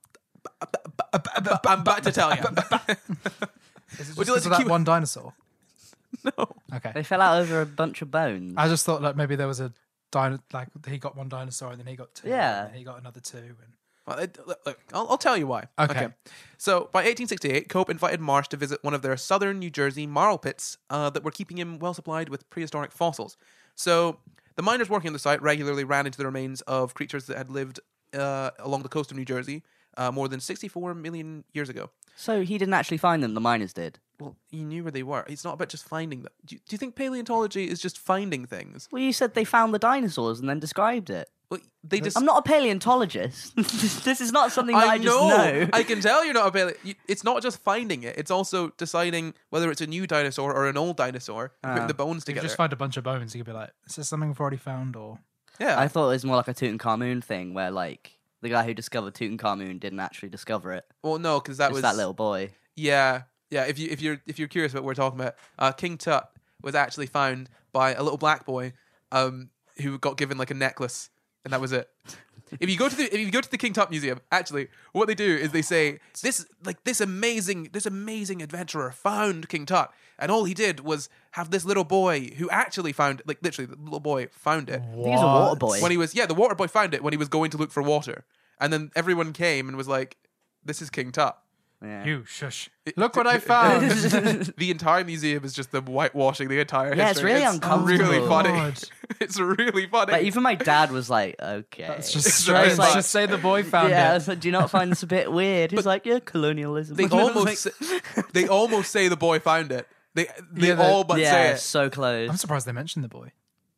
about to tell you. Is it Would just you like because to of that keep- one dinosaur? No. Okay. They fell out over a bunch of bones. I just thought like maybe there was a like he got one dinosaur and then he got two. Yeah. And then he got another two. And Well, look, I'll tell you why. Okay. So, by 1868, Cope invited Marsh to visit one of their southern New Jersey marl pits that were keeping him well supplied with prehistoric fossils. So, the miners working on the site regularly ran into the remains of creatures that had lived along the coast of New Jersey more than 64 million years ago. So he didn't actually find them, the miners did. Well, he knew where they were. It's not about just finding them. Do you think paleontology is just finding things? Well, you said they found the dinosaurs and then described it. Well, they just. I'm not a paleontologist. This is not something that I just know. I can tell you're not a paleo. It's not just finding it. It's also deciding whether it's a new dinosaur or an old dinosaur, and putting the bones you could together. just find a bunch of bones. You could be like, is this something we've already found? Or Yeah. I thought it was more like a Tutankhamun thing where, like, the guy who discovered Tutankhamun didn't actually discover it. Well, no, because that Just was that little boy. Yeah. If you're curious about what we're talking about, King Tut was actually found by a little black boy, who got given like a necklace, and that was it. If you go to the King Tut Museum, actually, what they do is they say this amazing adventurer found King Tut, and all he did was have this little boy who actually found, like, literally the little boy found it. I think he's a water boy. When he was the water boy found it when he was going to look for water, and then everyone came and was like, "This is King Tut." Yeah. you shush. Look what I found. The entire museum is just them whitewashing the entire Yeah, it's history. really uncomfortable. Really funny. God. It's really funny. Like, even my dad was like, okay. It's just It's strange. like- Just say the boy found yeah, I it. was like, do you not find this a bit weird? He's like, yeah, colonialism. they I was almost like, they almost say the boy found it. They Yeah, all but say yeah, it. so close. I'm surprised they mentioned the boy.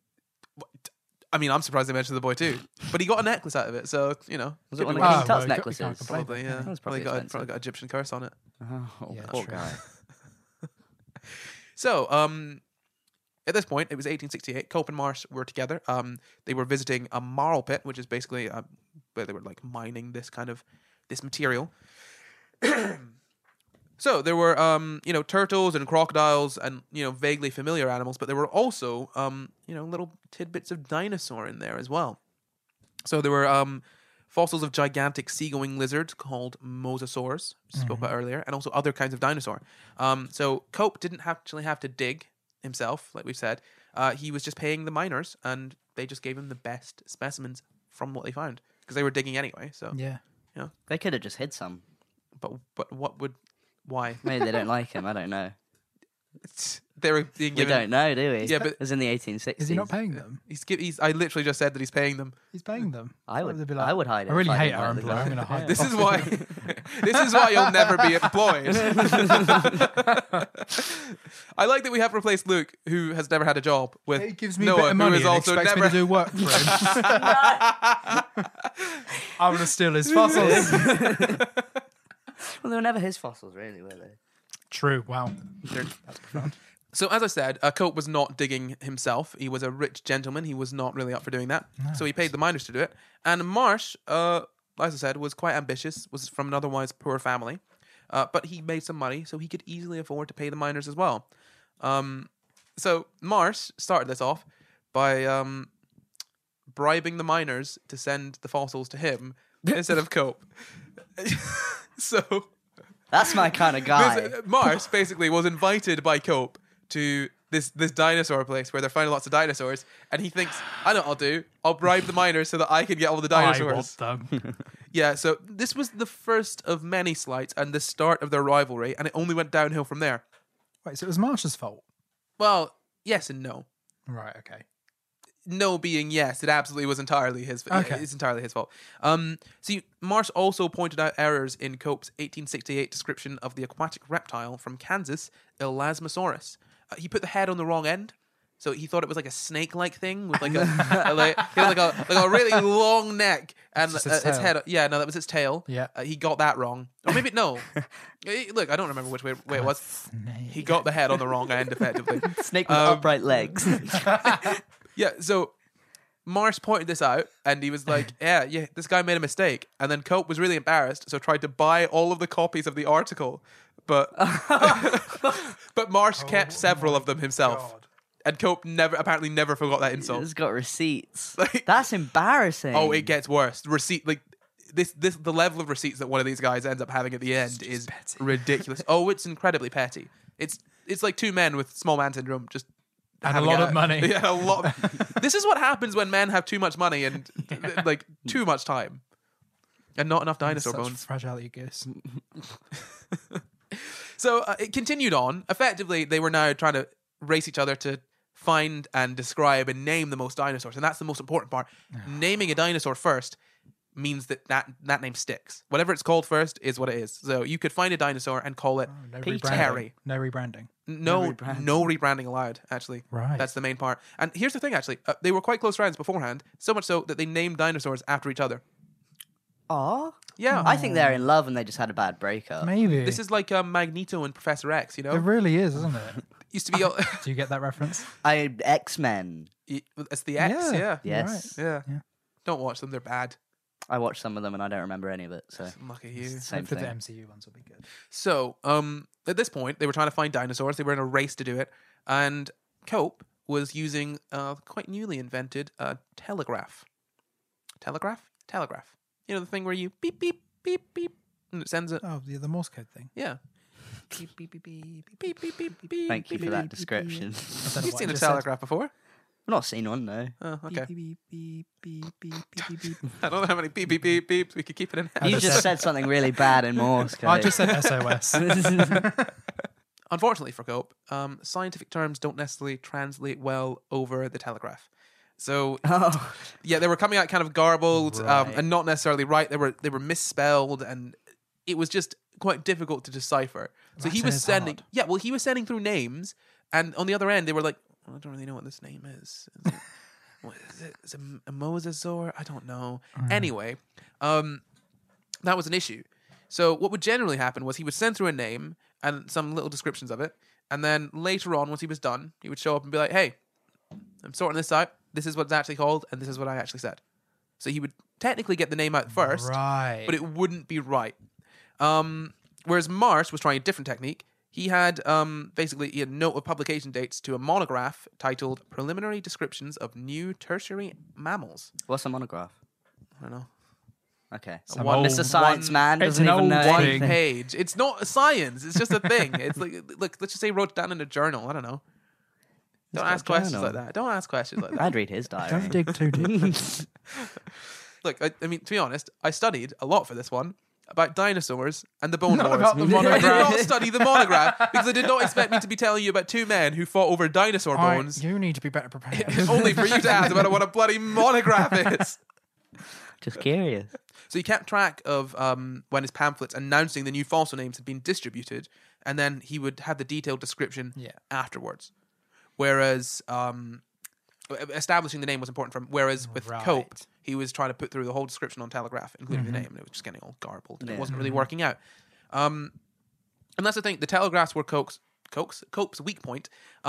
I mean, I'm surprised they mentioned the boy too. But he got a necklace out of it, so you know. Was it could one be of worse. King Tut's well, you necklaces? can't complain. Probably, yeah. That was Probably probably got expensive. got Egyptian curse on it. Oh, Yeah, poor true. guy. So, at this point, it was 1868. Cope and Marsh were together. They were visiting a marl pit, which is basically where they were like mining this material. So there were turtles and crocodiles and vaguely familiar animals, but there were also little tidbits of dinosaur in there as well. So there were fossils of gigantic sea-going lizards called mosasaurs, which I spoke about earlier, and also other kinds of dinosaur. So Cope didn't actually have to dig himself, like we've said. He was just paying the miners, and they just gave him the best specimens from what they found because they were digging anyway. So, Yeah. They could have just hid some. but why? Maybe they don't like him. I don't know. They were being We given. don't know, do we? Yeah, but- it was in the 1860s. Is he not paying them? I literally just said that he's paying them. He's paying them. I They'd would. be like, I would hide it. I really if hate didn't our like the employer. guy. I'm going to hide This them. is why. This is why you'll never be employed. I like that we have replaced Luke, who has never had a job, with He gives me Noah, a bit of money who has and also expects never. me to do work for him. I'm going to steal his fossils. Well, they were never his fossils, really, were they? True. Wow. That's profound. So, as I said, Cope was not digging himself. He was a rich gentleman. He was not really up for doing that. So he paid the miners to do it. And Marsh, as I said, was quite ambitious, was from an otherwise poor family. But he made some money, so he could easily afford to pay the miners as well. So Marsh started this off by bribing the miners to send the fossils to him instead of Cope. So That's my kind of guy. Marsh basically was invited by Cope to this dinosaur place where they're finding lots of dinosaurs, and he thinks, I know what I'll do. I'll bribe the miners so that I can get all the dinosaurs. I want them. Yeah, so this was the first of many slights and the start of their rivalry, and it only went downhill from there. Wait, so it was Marsh's fault? Well, yes and no. Right, okay. No being yes, it absolutely was entirely his. Okay. It's entirely his fault. See, Marsh also pointed out errors in Cope's 1868 description of the aquatic reptile from Kansas, Elasmosaurus. He put the head on the wrong end, so he thought it was like a snake-like thing with like a really long neck and It's its just its tail. head. Yeah, no, that was its tail. Yeah. He got that wrong, or maybe no. Look, I don't remember which way it was. Snake. He got the head on the wrong end, effectively. Snake with upright legs. Yeah, so Marsh pointed this out, and he was like, yeah, this guy made a mistake. And then Cope was really embarrassed, so tried to buy all of the copies of the article. But but Marsh kept several of them himself. God. And Cope apparently never forgot that insult. It's got receipts. Like- That's embarrassing. Oh, it gets worse. The level of receipts that one of these guys ends up having at the end is ridiculous. Oh, it's incredibly petty. It's like two men with small man syndrome just And a having lot of money. Yeah, a lot. This is what happens when men have too much money and like too much time, and not enough dinosaur Such bones. fragility goose. So it continued on. Effectively, they were now trying to race each other to find and describe and name the most dinosaurs, and that's the most important part. Naming a dinosaur first means that name sticks. Whatever it's called first is what it is. So you could find a dinosaur and call it No Peter. rebranding. Terry. No rebranding. no rebranding. rebranding allowed. Actually, Right. That's the main part. And here's the thing. Actually, they were quite close friends beforehand. So much so that they named dinosaurs after each other. Aw. Yeah, I think they're in love and they just had a bad breakup. Maybe. this is like Magneto and Professor X. You know, It really is, isn't it? used to be. Do you get that reference? X-Men. It's the X. Yeah. Yeah. Yes. Yeah. Yeah. Don't watch them. They're bad. I watched some of them and I don't remember any of it. So Lucky you. same For the thing. MCU ones will be good. So, at this point, they were trying to find dinosaurs. They were in a race to do it, and Cope was using a quite newly invented telegraph. Telegraph. You know the thing where you beep beep beep beep, and it sends it. Oh, the Morse code thing. Yeah. Beep beep beep beep beep beep beep beep. Thank you beep, for that beep, description. I don't know You've what seen I a just said. telegraph before? I've not seen one, no. Oh, okay. Beep, beep, beep, beep, beep, beep, beep. I don't know how many beep beep beep beeps we could keep it in. I You just just said- said something really bad in Morse code. I just said SOS. Unfortunately for Cope, scientific terms don't necessarily translate well over the telegraph. So Oh. yeah, they were coming out kind of garbled Right. and not necessarily right. They were misspelled, and it was just quite difficult to decipher. So he Latin was is sending, hard. yeah, well, he was sending through names, and on the other end, they were like, I don't really know what this name is. What is it? Is it a mosasaur? I don't know. Anyway, that was an issue. So what would generally happen was he would send through a name and some little descriptions of it, and then later on, once he was done, he would show up and be like, "Hey, I'm sorting this out. This is what it's actually called, and this is what I actually said." So he would technically get the name out first, Right. but it wouldn't be right. Whereas Marsh was trying a different technique. He had basically he had a note of publication dates to a monograph titled "Preliminary Descriptions of New Tertiary Mammals." What's a monograph? I don't know. Okay. Some Well, old Mr. Science one- Man It's doesn't an even know old One thing. anything. page. It's not a science. It's just a thing. It's like let's just say he wrote it down in a journal. I don't know. Don't got ask a questions journal. like that. Don't ask questions like that. I'd read his diary. Don't dig too deep. Look, I mean, to be honest, I studied a lot for this one about dinosaurs and the Bone Not Wars. about the I did monograph. not study the monograph because I did not expect me to be telling you about two men who fought over dinosaur bones. You need to be better prepared. Only for you to ask about what a bloody monograph is. Just curious. So he kept track of when his pamphlets announcing the new fossil names had been distributed, and then he would have the detailed description Yeah. afterwards. Whereas establishing the name was important for him. Whereas with Right. Cope, he was trying to put through the whole description on Telegraph, including the name, and it was just getting all garbled, and it Yeah. wasn't really working out. And that's the thing. The Telegraphs were Cope's weak point.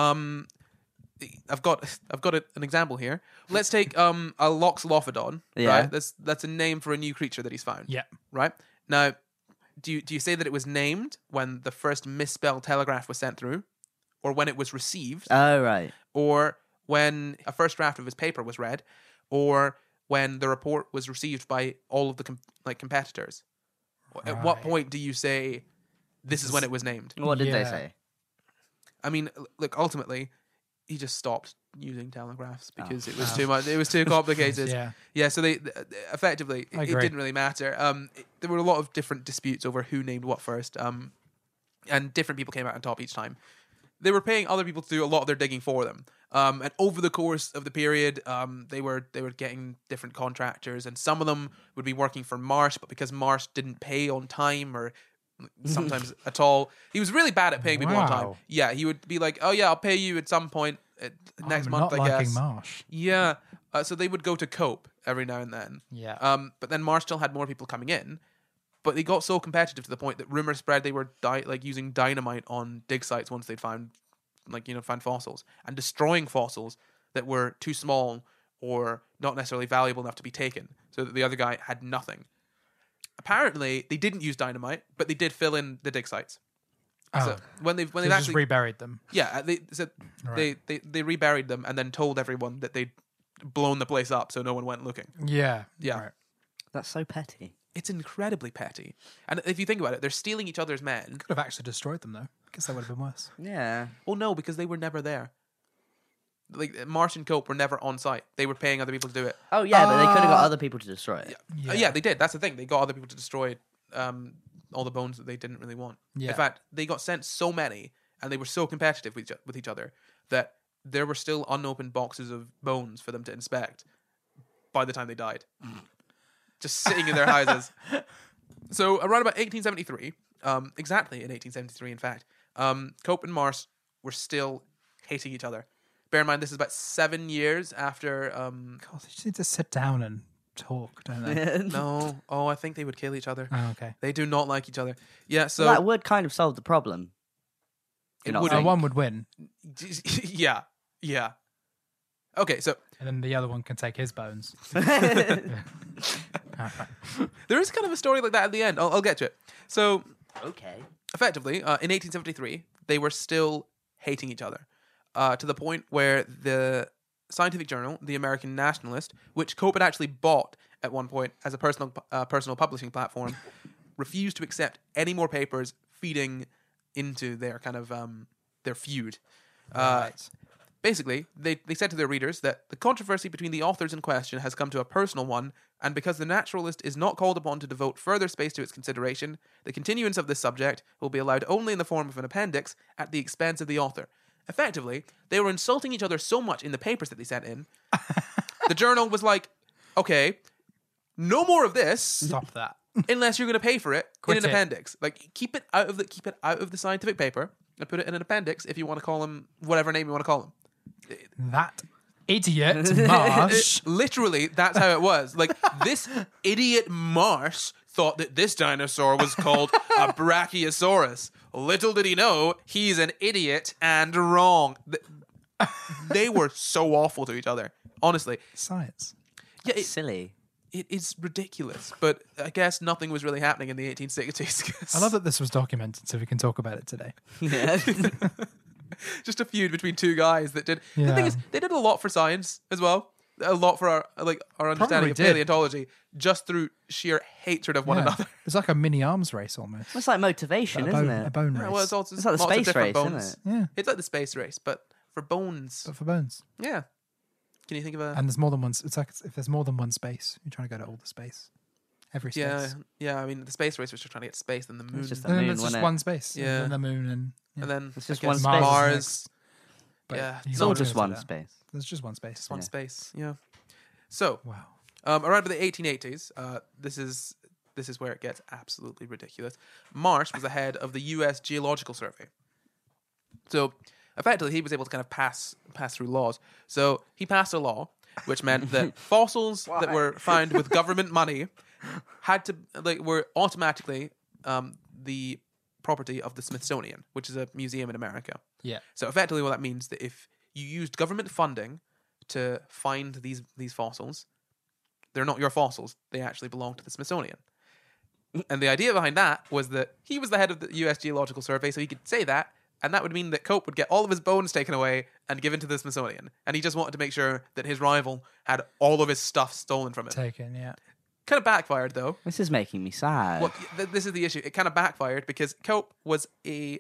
I've got an example here. Let's take a Loxolophodon. Yeah. Right? That's a name for a new creature that he's found. Yeah. Right? Now, do you say that it was named when the first misspelled telegraph was sent through, or when it was received, Oh, right. or when a first draft of his paper was read, or when the report was received by all of the competitors? At what Right. point do you say this is when it was named? What did they Yeah. say? I mean, look, ultimately, he just stopped using telegraphs because it was Oh. too much. It was too complicated. Yeah. Yeah, so they effectively I it agree. didn't really matter. There were a lot of different disputes over who named what first, and different people came out on top each time. They were paying other people to do a lot of their digging for them. And over the course of the period, they were getting different contractors, and some of them would be working for Marsh, but because Marsh didn't pay on time or sometimes at all, he was really bad at paying people on time. Wow. Yeah, he would be like, "Oh yeah, I'll pay you at some point next I'm month, not I liking guess." Marsh. Yeah, so they would go to Cope every now and then. Yeah. But then Marsh still had more people coming in, but they got so competitive to the point that rumors spread they were using dynamite on dig sites once they'd found fossils, and destroying fossils that were too small or not necessarily valuable enough to be taken, so that the other guy had nothing. Apparently, they didn't use dynamite, but they did fill in the dig sites. So when they've just actually reburied them. Yeah, they reburied them and then told everyone that they'd blown the place up, so no one went looking. Yeah. Yeah. Right. That's so petty. It's incredibly petty. And if you think about it, they're stealing each other's men. Could have actually destroyed them, though. I guess that would have been worse. Yeah. Well, no, because they were never there. Like, Marsh and Cope were never on site. They were paying other people to do it. Oh, yeah, but they could have got other people to destroy it. Yeah, they did. That's the thing. They got other people to destroy all the bones that they didn't really want. Yeah. In fact, they got sent so many, and they were so competitive with each other, that there were still unopened boxes of bones for them to inspect by the time they died. Just sitting in their houses. So around about 1873, exactly in 1873, in fact, Cope and Marsh were still hating each other. Bear in mind, this is about 7 years after... God, they just need to sit down and talk, don't they? No. Oh, I think they would kill each other. Oh, okay. They do not like each other. Yeah, so... That would kind of solve the problem. It would. One would win. Yeah. Okay, so... And then the other one can take his bones. There is kind of a story like that at the end. I'll get to it. So... Okay. Effectively, in 1873, they were still hating each other. To the point where the scientific journal, the American Nationalist, which Cope had actually bought at one point as a personal publishing platform, refused to accept any more papers feeding into their kind of their feud. Right. Basically, they said to their readers that the controversy between the authors in question has come to a personal one, and because the naturalist is not called upon to devote further space to its consideration, the continuance of this subject will be allowed only in the form of an appendix at the expense of the author. Effectively, they were insulting each other so much in the papers that they sent in. The journal was like, okay, no more of this. Stop that. Unless you're going to pay for it Quit in an it. appendix. Like, keep it out of the scientific paper and put it in an appendix if you want to call them whatever name you want to call them. That idiot Marsh. Literally, that's how it was. Like, this idiot Marsh thought that this dinosaur was called a Brachiosaurus. Little did he know, he's an idiot and wrong. They were so awful to each other. Honestly. Science. Yeah, Silly. it is ridiculous. But I guess nothing was really happening in the 1860s. I love that this was documented so we can talk about it today. Yeah. Just a feud between two guys that did. The Yeah. thing is, they did a lot for science as well. A lot for our understanding of did. paleontology, just through sheer hatred of one Yeah. another. It's like a mini arms race almost. It's like motivation, A isn't bone, a it? bone race. Yeah, well, it's also It's like the lots of space different race, bones. isn't Yeah, It's like the space race, but for bones. but for bones. Yeah. Can you think of a? And there's more than one. It's like if there's more than one space, you're trying to go to all the space. Every space. Yeah. I mean, the space race was just trying to get space, then the moon, just And the then moon, it's just wasn't it? one space. Yeah. And then the moon and and then It's just I one guess space. Mars. But Yeah, he's It's not all gonna just do one that. space. There's just one space. Just one Yeah. space. Yeah. So, Wow. around the 1880s, this is where it gets absolutely ridiculous. Marsh was the head of the U.S. Geological Survey. So, effectively, he was able to kind of pass through laws. So, he passed a law which meant that fossils that were found with government money had to were automatically the property of the Smithsonian, which is a museum in America. Yeah. So effectively, what that means that if you used government funding to find these fossils, they're not your fossils; they actually belong to the Smithsonian. And the idea behind that was that he was the head of the U.S. Geological Survey, so he could say that, and that would mean that Cope would get all of his bones taken away and given to the Smithsonian. And he just wanted to make sure that his rival had all of his stuff stolen from him. Taken, yeah. Kind of backfired, though. This is making me sad. Well, this is the issue. It kind of backfired because Cope was a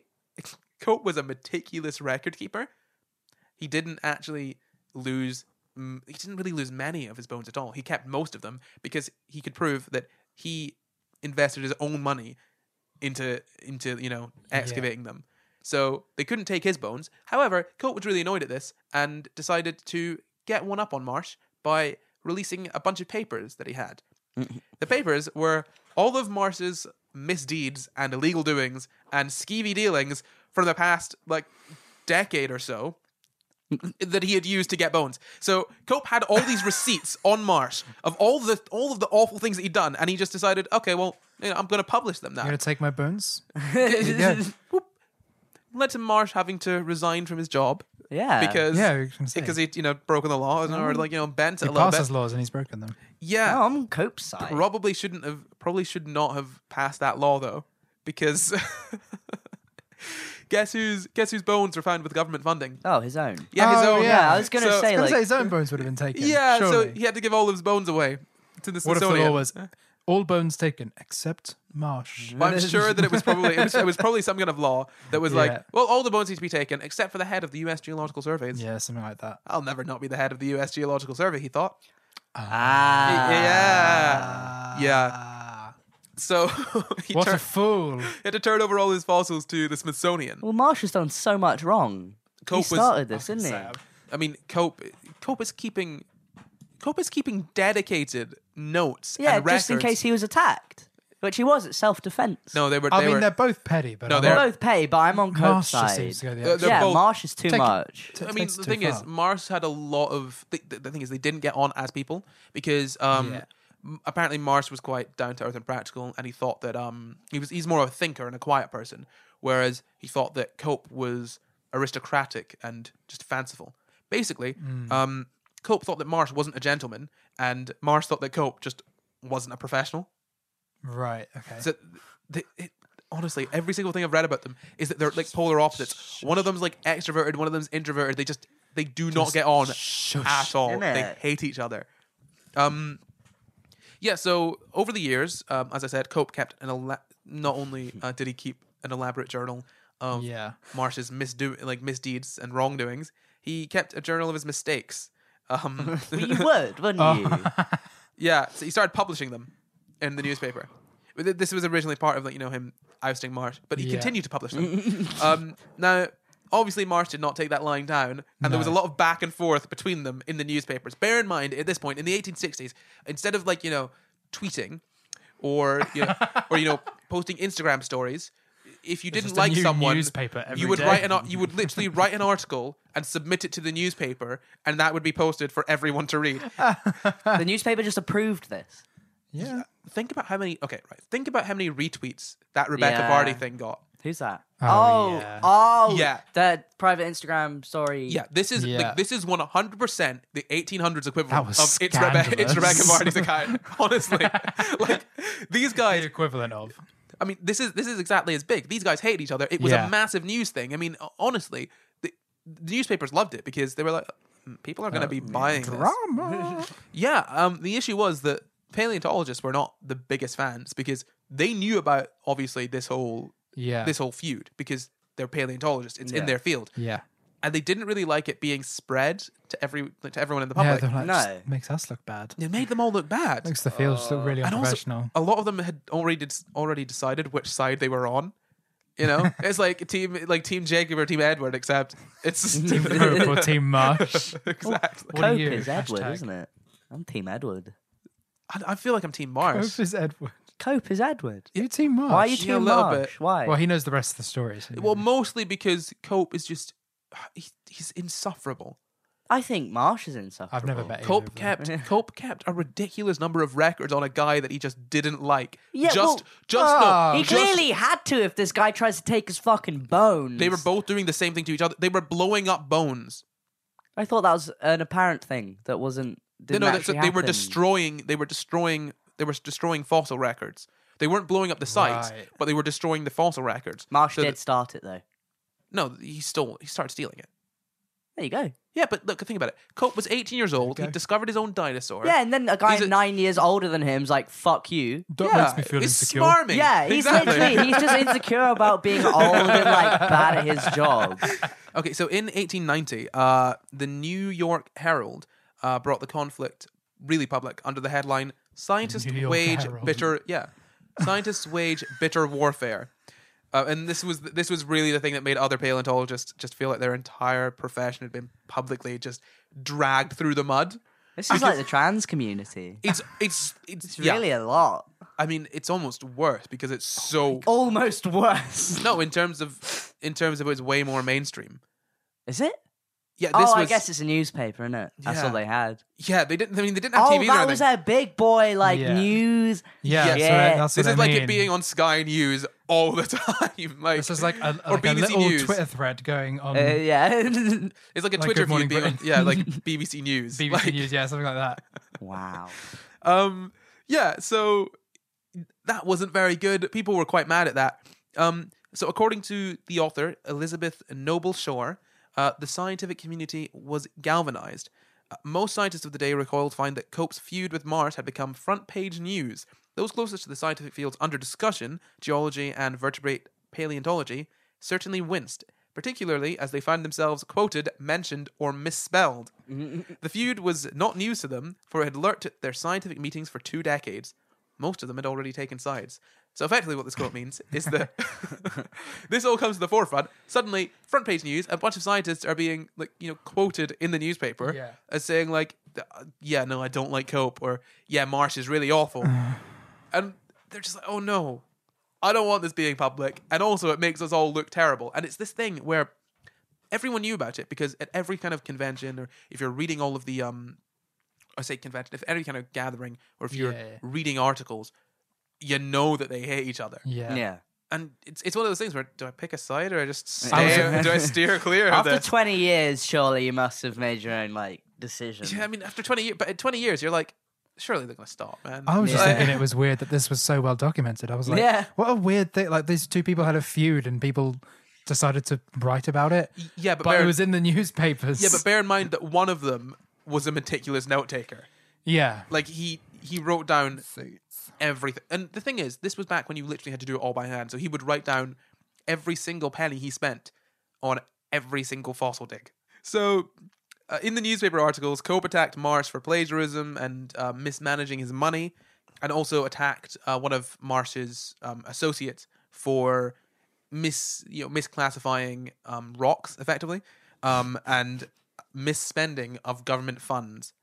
meticulous record keeper. He didn't actually lose. He didn't really lose many of his bones at all. He kept most of them because he could prove that he invested his own money into excavating them. So they couldn't take his bones. However, Cope was really annoyed at this and decided to get one up on Marsh by releasing a bunch of papers that he had. The papers were all of Marsh's misdeeds and illegal doings and skeevy dealings from the past decade or so that he had used to get bones. So Cope had all these receipts on Marsh of all of the awful things that he'd done, and he just decided, okay, well, I'm going to publish them now. You're going to take my bones? Yeah. Led to Marsh having to resign from his job Yeah. because Yeah, you can say. because he'd broken the law or bent it He a little passes bit. laws and he's broken them. Yeah, Oh, I'm on Cope's side. probably should not have passed that law though, because Guess whose bones were found with government funding? Oh, his own. Yeah, his Oh, own. Yeah, I was gonna So- say like his own bones would have been taken. Yeah, surely. so he had to give all of his bones away to the What if the Smithsonian. law was all bones taken except Marsh? Well, I'm sure that it was probably some kind of law that was Yeah. like, well, all the bones need to be taken except for the head of the U.S. Geological Surveys. Yeah, something like that. I'll never not be the head of the U.S. Geological Survey, he thought. ah. Yeah. So he What a fool! had to turn over all his fossils to the Smithsonian. Well, Marsh has done so much wrong. Cope he was- started this, didn't he? Sad. I mean, Cope is keeping dedicated notes. Yeah, and just in records. case he was attacked, which he was at self-defense. No, they were. I mean, were, they're both petty, but No, I'm they're- They're both pay, but I'm on Marsh Cope's just side. seems to go the They're extra. Yeah, both- Marsh is too Take it- much. I mean, takes the it thing too is, far. Mars had a lot of. The thing is, they didn't get on as people because Yeah. apparently Mars was quite down to earth and practical, and he thought that he's more of a thinker and a quiet person, whereas he thought that Cope was aristocratic and just fanciful. Basically, Cope thought that Mars wasn't a gentleman, and Mars thought that Cope just wasn't a professional. Right. Okay. So honestly, every single thing I've read about them is that they're like polar opposites. One of them's like extroverted, one of them's introverted. They do not get on at all. Innit? They hate each other. Yeah. So over the years, as I said, Cope kept not only did he keep an elaborate journal of Yeah. Marsh's misdeeds and wrongdoings, he kept a journal of his mistakes. Well, you would, wouldn't you? Yeah, so he started publishing them in the newspaper. But this was originally part of him ousting Marsh, but he Yeah. continued to publish them. Now, obviously, Marsh did not take that lying down, and there was a No. lot of back and forth between them in the newspapers. Bear in mind, at this point in the 1860s, instead of tweeting or posting Instagram stories, if you There's didn't just a like new someone, newspaper every you would day. you would literally write an article and submit it to the newspaper, and that would be posted for everyone to read. The newspaper just approved this. Yeah. Think about how many. Okay, right. Think about how many retweets that Rebecca Yeah. Vardy thing got. Who's that? Oh, yeah. Yeah. That private Instagram story. Yeah, this is Yeah. this is 100% the 1800s equivalent That of was it's Rebecca scandalous. Vardy's account. Honestly, these The guys. equivalent of. I mean, this is exactly as big. These guys hate each other. It was Yeah. a massive news thing. I mean, honestly, the newspapers loved it because they were like, people are going to be buying this. Drama. Yeah, the issue was that paleontologists were not the biggest fans because they knew about obviously this whole Yeah. feud because they're paleontologists. It's in Yeah. their field, Yeah. and they didn't really like it being spread to everyone in the Yeah, public. they're like, No. just makes us look bad. It made them all look bad, Makes the field look really and also unprofessional. a lot of them had already decided which side they were on. You know, it's like Team Jacob or Team Edward, except it's Team Cope or Team Marsh. exactly. What are Cope you? is Edward, Hashtag. isn't it? I'm Team Edward. I feel like I'm Team Mars. Cope is Edward. Cope is Edward. You Team Marsh? Why are you Yeah, a Team little Marsh? bit. Why? Well, he knows the rest of the story. So Well, mostly because Cope is just he's insufferable. I think Marsh is insufferable. I've never met either Cope of them. kept a ridiculous number of records on a guy that he just didn't like. Yeah, just Ah. no. He just- clearly had to if this guy tries to take his fucking bones. They were both doing the same thing to each other. They were blowing up bones. I thought that was an apparent thing that wasn't. Didn't No, actually they were happen. destroying fossil records. They weren't blowing up the sites, Right. but they were destroying the fossil records. Marsh So did start it though. No, he started stealing it. There you go. Yeah, but look, think about it. Cope was 18 years old. He go. discovered his own dinosaur. Yeah, and then a guy He's a- 9 years older than him's like, "Fuck you." That yeah, makes me feel it's insecure. smarming. Yeah, he's exactly. literally he's just insecure about being old and like bad at his job. Okay, so in 1890, the New York Herald brought the conflict really public under the headline "Scientists New York wage Herald. Scientists wage bitter warfare." And this was really the thing that made other paleontologists just feel like their entire profession had been publicly just dragged through the mud. This is like the trans community. It's It's yeah. really a lot. I mean, it's almost worse because it's so Almost worse. no in terms of it's way more mainstream. Is it? Yeah, this Oh, I was guess it's a newspaper, isn't it? That's Yeah. all they had. yeah. They didn't have Oh, TV or that anything. was a big boy like Yeah. news. Yeah, Yeah. so Yeah. that's This what is I like mean. it being on Sky News all the time. Like This is like a or BBC little News. Twitter thread going on Yeah. It's like a Like Twitter Good Morning feed being on, Britain. yeah, like BBC News. BBC Like, News, yeah, something like that. Wow. yeah, so that wasn't very good. People were quite mad at that. So according to the author, Elizabeth Noble Shore, the scientific community was galvanized. Most scientists of the day recoiled to find that Cope's feud with Marsh had become front-page news. Those closest to the scientific fields under discussion, geology and vertebrate paleontology, certainly winced, particularly as they found themselves quoted, mentioned, or misspelled. The feud was not news to them, for it had lurked at their scientific meetings for 2 decades. Most of them had already taken sides. So effectively what this quote means is that this all comes to the forefront. Suddenly, front page news, a bunch of scientists are being quoted in the newspaper as saying like, yeah, no, I don't like Cope, or yeah, Marsh is really awful. And they're just like, oh no, I don't want this being public. And also it makes us all look terrible. And it's this thing where everyone knew about it because at every kind of convention, or if you're reading all of the, I say convention, if any kind of gathering, or if you're reading articles, you know that they hate each other. Yeah. And it's one of those things where, do I pick a side or I just stay, do I steer clear of After this? 20 years, surely you must have made your own decision. Yeah, I mean, after 20 years, but in 20 years, you're like, surely they're going to stop, man. I was just thinking it was weird that this was so well documented. I was like, what a weird thing. Like, these two people had a feud and people decided to write about it. Yeah, but it was in the newspapers. Yeah, but bear in mind that one of them was a meticulous note taker. Yeah. Like, he wrote down everything. And the thing is, this was back when you literally had to do it all by hand. So he would write down every single penny he spent on every single fossil dig. So in the newspaper articles, Cope attacked Marsh for plagiarism and mismanaging his money, and also attacked one of Marsh's associates for misclassifying rocks, effectively, and misspending of government funds.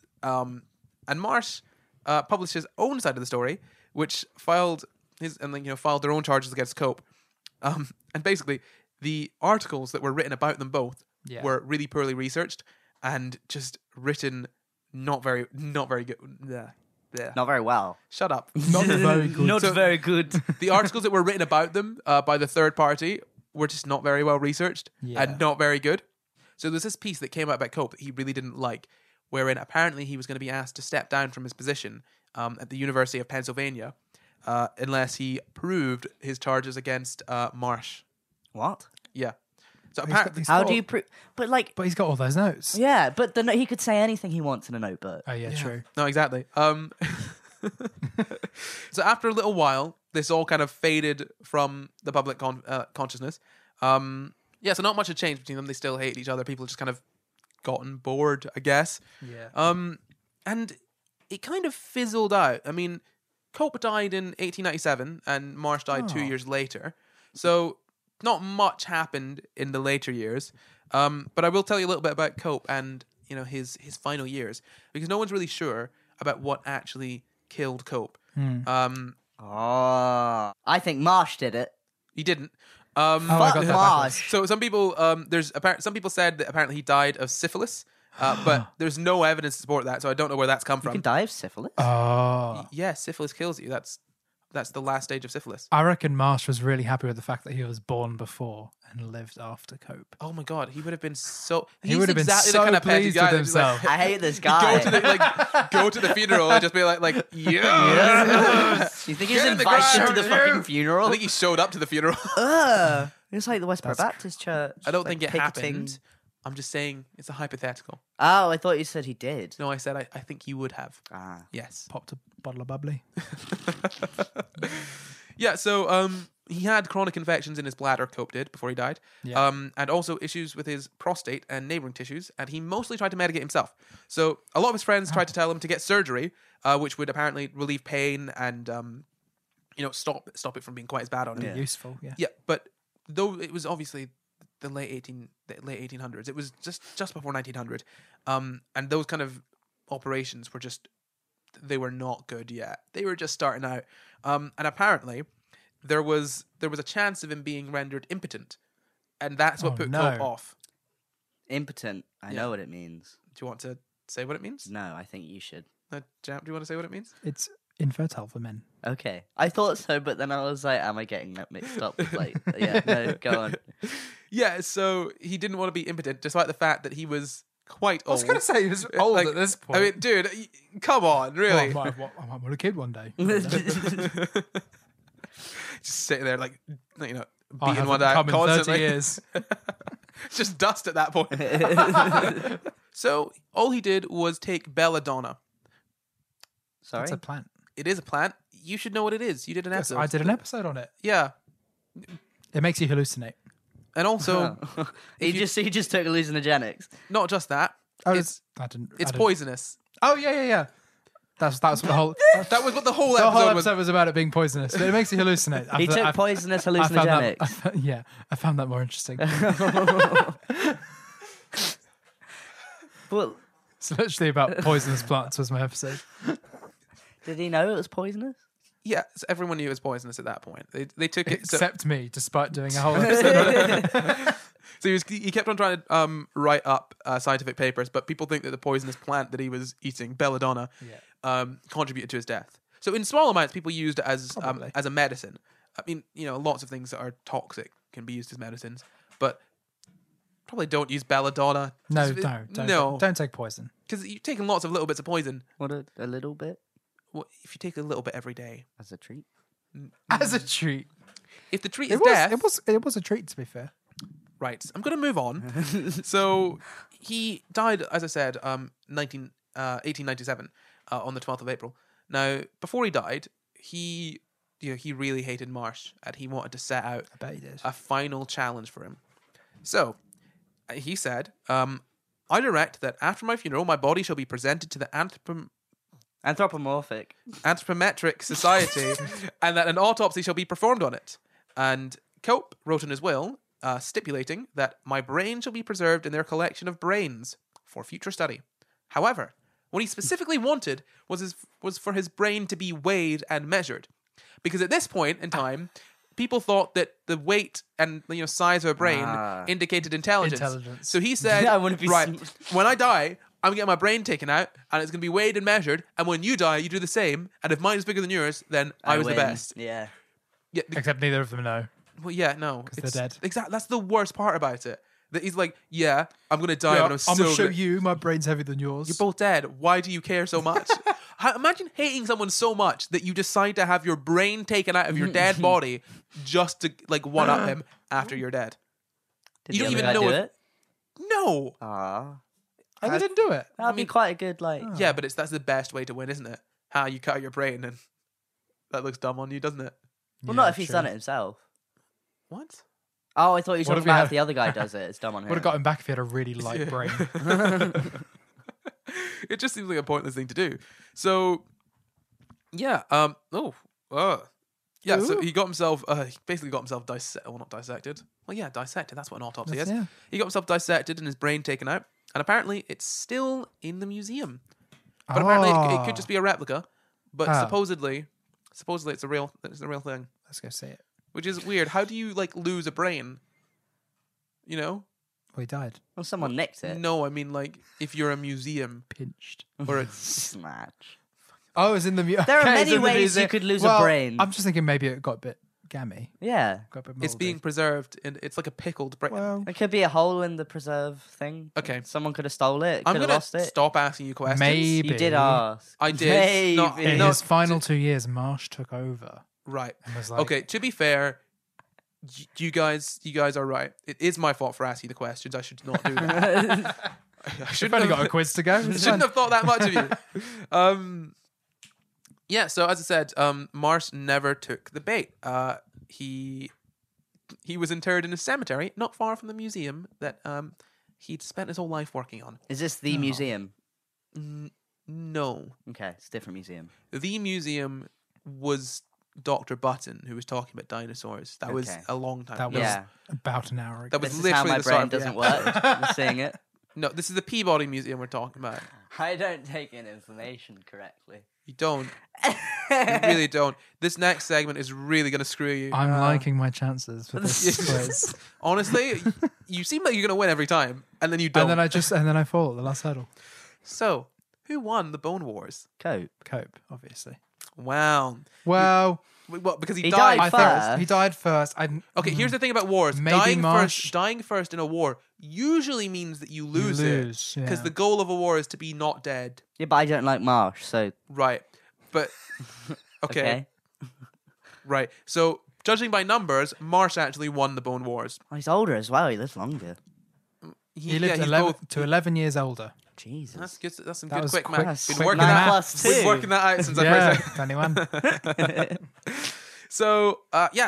And Marsh published his own side of the story, which filed their own charges against Cope. And basically, the articles that were written about them both were really poorly researched and just written not very good. Yeah. Not very well. Shut up. Not very good. Not very good. The articles that were written about them by the third party were just not very well researched and not very good. So there's this piece that came out about Cope that he really didn't like, wherein apparently he was going to be asked to step down from his position at the University of Pennsylvania unless he proved his charges against Marsh. What? Yeah. So apparently, how do you prove? But he's got all those notes. Yeah, but he could say anything he wants in a notebook. Oh yeah, true. No, exactly. So after a little while, this all kind of faded from the public consciousness. So not much had changed between them. They still hate each other. People just kind of gotten bored, I guess. Yeah. And it kind of fizzled out. I mean, Cope died in 1897 and Marsh died 2 years later. So not much happened in the later years. But I will tell you a little bit about Cope and, his final years, because no one's really sure about what actually killed Cope. I think Marsh did it. He didn't. Fuck Marsh. So some people, some people said that apparently he died of syphilis, but there's no evidence to support that, so I don't know where that's come You from. can die of syphilis. Yeah, syphilis kills you. That's the last stage of syphilis. I reckon Marsh was really happy with the fact that he was born before and lived after Cope. Oh my god, he would have been so. He would have been exactly so the kind of petty pleased guy with that just, like, himself. I hate this guy. go to the funeral and just be like yeah. You think he's Get in the invited ground, to the fucking funeral? I think he showed up to the funeral. It's like the Westboro Baptist Church. I don't like think it picketing. happened. I'm just saying it's a hypothetical. Oh, I thought you said he did. No, I said I think he would have. Yes. Popped a bottle of bubbly. Yeah, so he had chronic infections in his bladder, Cope did, before he died. Yeah. And also issues with his prostate and neighboring tissues, and he mostly tried to medicate himself. So a lot of his friends tried to tell him to get surgery, which would apparently relieve pain and stop it from being quite as bad on him. Useful, yeah. Yeah, but though it was obviously the late 1800s, it was just before 1900, and those kind of operations were they were not good yet. They were just starting out, and apparently there was a chance of him being rendered impotent, and that's what put Cope off. Impotent. I know what it means. Do you want to say what it means? No, I think you should. Jamp, do you want to say what it means? It's infertile for men. Okay. I thought so, but then I was like, am I getting that mixed up with no, go on. Yeah, so he didn't want to be impotent, despite the fact that he was quite old. I was going to say he was old at this point. I mean, dude, come on, really. I might want a kid one day. Just sitting there like, beating one out constantly. 30 years. Just dust at that point. So all he did was take belladonna. Sorry? It's a plant. It is a plant. You should know what it is. You did an Yes, episode. I did an episode on it. Yeah. It makes you hallucinate. And also, he just took hallucinogenics. not just that, Oh, it's poisonous. Oh, yeah. That's what the whole... That was what the whole The episode whole was. episode was about it being poisonous. But it makes you hallucinate. He took poisonous hallucinogenics. I found that more interesting. Well, It's literally about poisonous plants was my episode. did he know it was poisonous? Yeah, so everyone knew it was poisonous at that point. They took it. Except me, despite doing a whole episode on it. So he kept on trying to write up scientific papers, but people think that the poisonous plant that he was eating, belladonna, contributed to his death. So in small amounts, people used it as a medicine. I mean, lots of things that are toxic can be used as medicines, but probably don't use belladonna. No, don't take poison. Because you're taking lots of little bits of poison. What, a little bit? Well, if you take a little bit every day. As a treat? As a treat. If the treat is death... It was a treat, to be fair. Right, I'm going to move on. So he died, as I said, 1897 on the 12th of April. Now, before he died, he really hated Marsh, and he wanted to set out a final challenge for him. So he said, I direct that after my funeral, my body shall be presented to the Anthropometric Society, and that an autopsy shall be performed on it. And Cope wrote in his will, stipulating that my brain shall be preserved in their collection of brains for future study. However, what he specifically wanted was for his brain to be weighed and measured, because at this point in time, people thought that the weight and size of a brain indicated intelligence. So he said, when I die, I'm getting my brain taken out, and it's going to be weighed and measured, and when you die, you do the same, and if mine is bigger than yours, then I was win. the best. Yeah. Except neither of them know. Well, yeah, no. Because they're dead. Exactly. That's the worst part about it. That he's like, I'm going to die, but I'm going to show you my brain's heavier than yours. You're both dead. Why do you care so much? Imagine hating someone so much that you decide to have your brain taken out of your dead body just to one-up him after you're dead. Did you don't even know it? No. And they didn't do it. That'd be quite a good, Yeah, but that's the best way to win, isn't it? How you cut your brain and that looks dumb on you, doesn't it? Well, not if he's done it himself. What? Oh, I thought you were talking about if the other guy does it. It's dumb on him. Would have got him back if he had a really light brain. It just seems like a pointless thing to do. So, yeah. So he got himself. He basically got himself dissected. Well, not dissected. Well, yeah, dissected. That's what an autopsy is. Yeah. He got himself dissected and his brain taken out, and apparently it's still in the museum. But apparently it could just be a replica. But supposedly it's a real thing. Let's go see it. Which is weird. How do you lose a brain? Well, he died. Well, someone nicked it. No, I mean if you're a museum Pinched. or a Snatch. Oh, it's in the museum. There are many ways you could lose a brain. I'm just thinking maybe it got a bit gammy. Yeah. Got a bit it's being preserved and it's like a pickled brain. Well, It could be a hole in the preserve thing. Okay. Someone could have stole it. I'm Could have gonna lost it. stop asking you questions. Maybe. You did ask. I did. Maybe. Not- In no, his final 2 years, Marsh took over Right. and was like, Okay. To be fair, you guys are right. It is my fault for asking the questions. I should not do that. I You've shouldn't only have, got a quiz to go. shouldn't have thought that much of you. Yeah. So as I said, Marsh never took the bait. He was interred in a cemetery not far from the museum that he'd spent his whole life working on. Is this the museum? No. Okay, it's a different museum. The museum was Dr. Button, who was talking about dinosaurs. That was a long time That ago. was about an hour ago. That was This is literally how my the start brain of the doesn't episode. work. I'm seeing it. No, this is the Peabody Museum we're talking about. I don't take in information correctly. You don't. You really don't. This next segment is really going to screw you. I'm liking my chances for this quiz. Honestly, you seem like you're going to win every time, and then you don't. And then I fall at the last hurdle. So, who won the Bone Wars? Cope. Cope, obviously. Wow. Well, Well, because he He died died first. first. he died first. Okay, here's the thing about wars. Maybe Marsh. Dying first in a war usually means that you lose lose, it. Because the goal of a war is to be not dead. Yeah, but I don't like Marsh, so Right. But, okay. Right. So, judging by numbers, Marsh actually won the Bone Wars. Oh, he's older as well. He lives longer. He lived 11 years older. Jesus. That's good. That's some That good was quick quick- math. quick Been working math. Plus been two. working that out since I Yeah, first 21. So,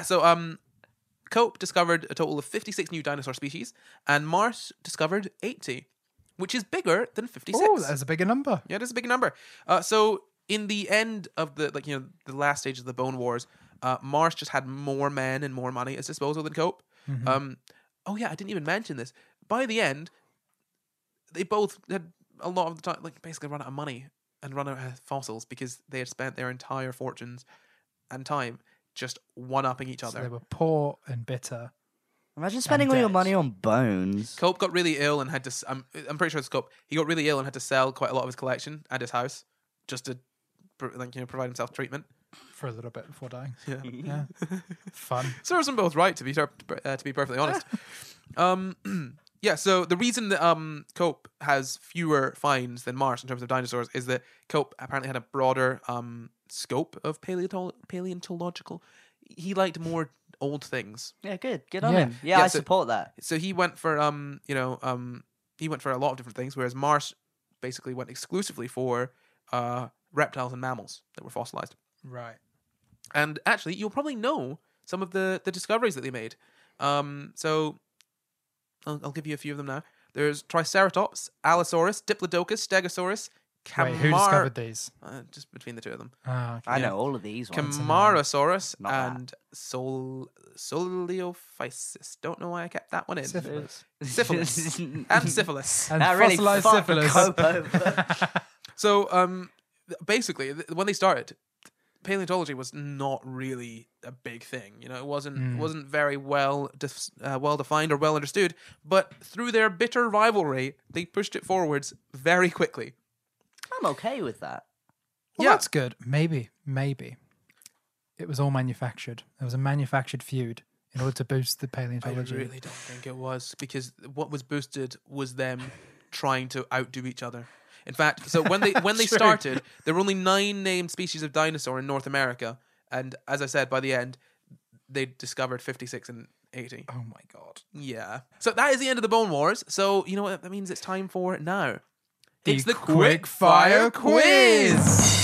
Cope discovered a total of 56 new dinosaur species, and Marsh discovered 80, which is bigger than 56. Oh, that's a bigger number. Yeah, it is a big number. So, in the end of the last stage of the Bone Wars, Marsh just had more men and more money at his disposal than Cope. Mm-hmm. I didn't even mention this. By the end, they both had a lot of the time, basically run out of money and run out of fossils because they had spent their entire fortunes and time just one-upping each So other. they were poor and bitter. Imagine spending all your dead. money on bones. Cope got really ill and had to. I'm pretty sure it's Cope. He got really ill and had to sell quite a lot of his collection and his house just to, provide himself treatment. For a little bit before dying. Yeah, Yeah. Fun. serves them both right to be perfectly honest. So the reason that Cope has fewer finds than Marsh in terms of dinosaurs is that Cope apparently had a broader scope of paleontological. He liked more old things. Yeah, good. Good on Yeah. him. Yeah, Yeah, I so- support that. So he went for he went for a lot of different things, whereas Marsh basically went exclusively for reptiles and mammals that were fossilized. Right. And actually, you'll probably know some of the discoveries that they made. So I'll give you a few of them now. There's Triceratops, Allosaurus, Diplodocus, Stegosaurus, Wait, who discovered these? just between the two of them. Ah, okay. I know all of these ones. Camarasaurus Not that. and Soleophysis. Don't know why I kept that one in. Syphilis. Syphilis. And syphilis. And That really fossilized fucked syphilis. Cope over. So, basically, when they started, paleontology was not really a big thing. It wasn't very well defined or well understood. But through their bitter rivalry, they pushed it forwards very quickly. I'm okay with that. Well, Yeah. that's good. Maybe. It was all manufactured. There was a manufactured feud in order to boost the I paleontology. really don't think it was, because what was boosted was them trying to outdo each other. In fact, so when they True. started, there were only 9 named species of dinosaur in North America, and as I said, by the end, they discovered 56 and 80. Oh my god. Yeah. So that is the end of the Bone Wars. So you know what that means? It's time for now. It's the quick Quick Fire fire Quiz.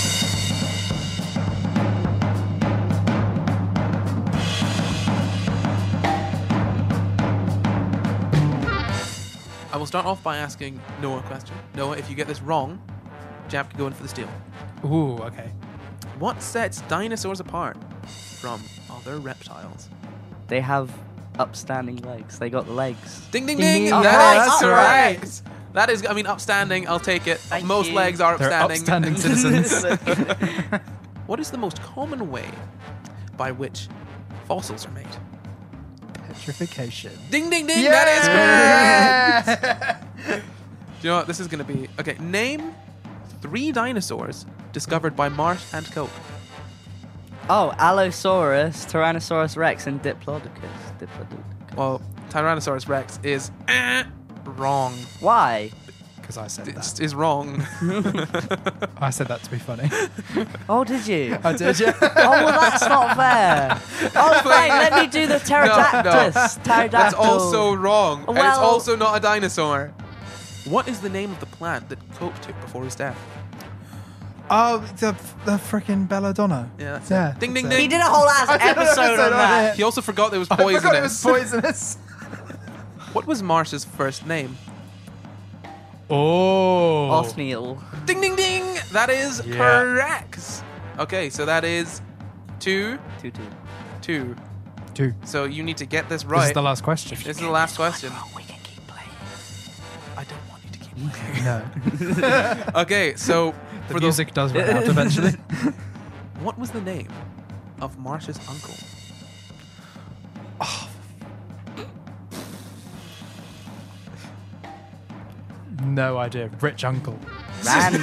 I will start off by asking Noah a question. Noah, if you get this wrong, Jab can go in for the steal. Ooh, okay. What sets dinosaurs apart from other reptiles? They have upstanding legs. They got the legs. Ding, ding, Ding, ding. ding. That is Upright, correct. upright. That is, upstanding. I'll take it. Thank Most you. legs are They're upstanding. upstanding citizens. What is the most common way by which fossils are made? Petrification. Ding, ding, ding. That is correct. correct. Do you know what? This is going to be... Okay, name 3 dinosaurs discovered by Marsh and Cope. Oh, Allosaurus, Tyrannosaurus Rex, and Diplodocus. Well, Tyrannosaurus Rex is wrong. Why? Because I said that. Is wrong. I said that to be funny. Oh, did you? I did, yeah. Oh, well, that's not fair. Oh, fine. Let me do the pterodactylus. Pterodactyl. That's also wrong. And it's Well- also not a dinosaur. What is the name of the plant that Cope took before his death? Oh, the freaking belladonna. Yeah, that's Yeah, it. Ding, that's ding, it. He ding. did a whole ass I did an episode episode on on that. it. He also forgot it was I poisonous. forgot it was poisonous. What was Marsh's first name? Oh. Othniel. Ding, ding, ding. That is Yeah. correct. Okay, so that is 2-2. 2-2. 2. So you need to get this This right. is the last question. This is the last question. We can keep playing. I don't want you to keep playing. No. Okay, so The for music does run out eventually. what was the name of Marsh's uncle? No idea. Rich uncle. Randy.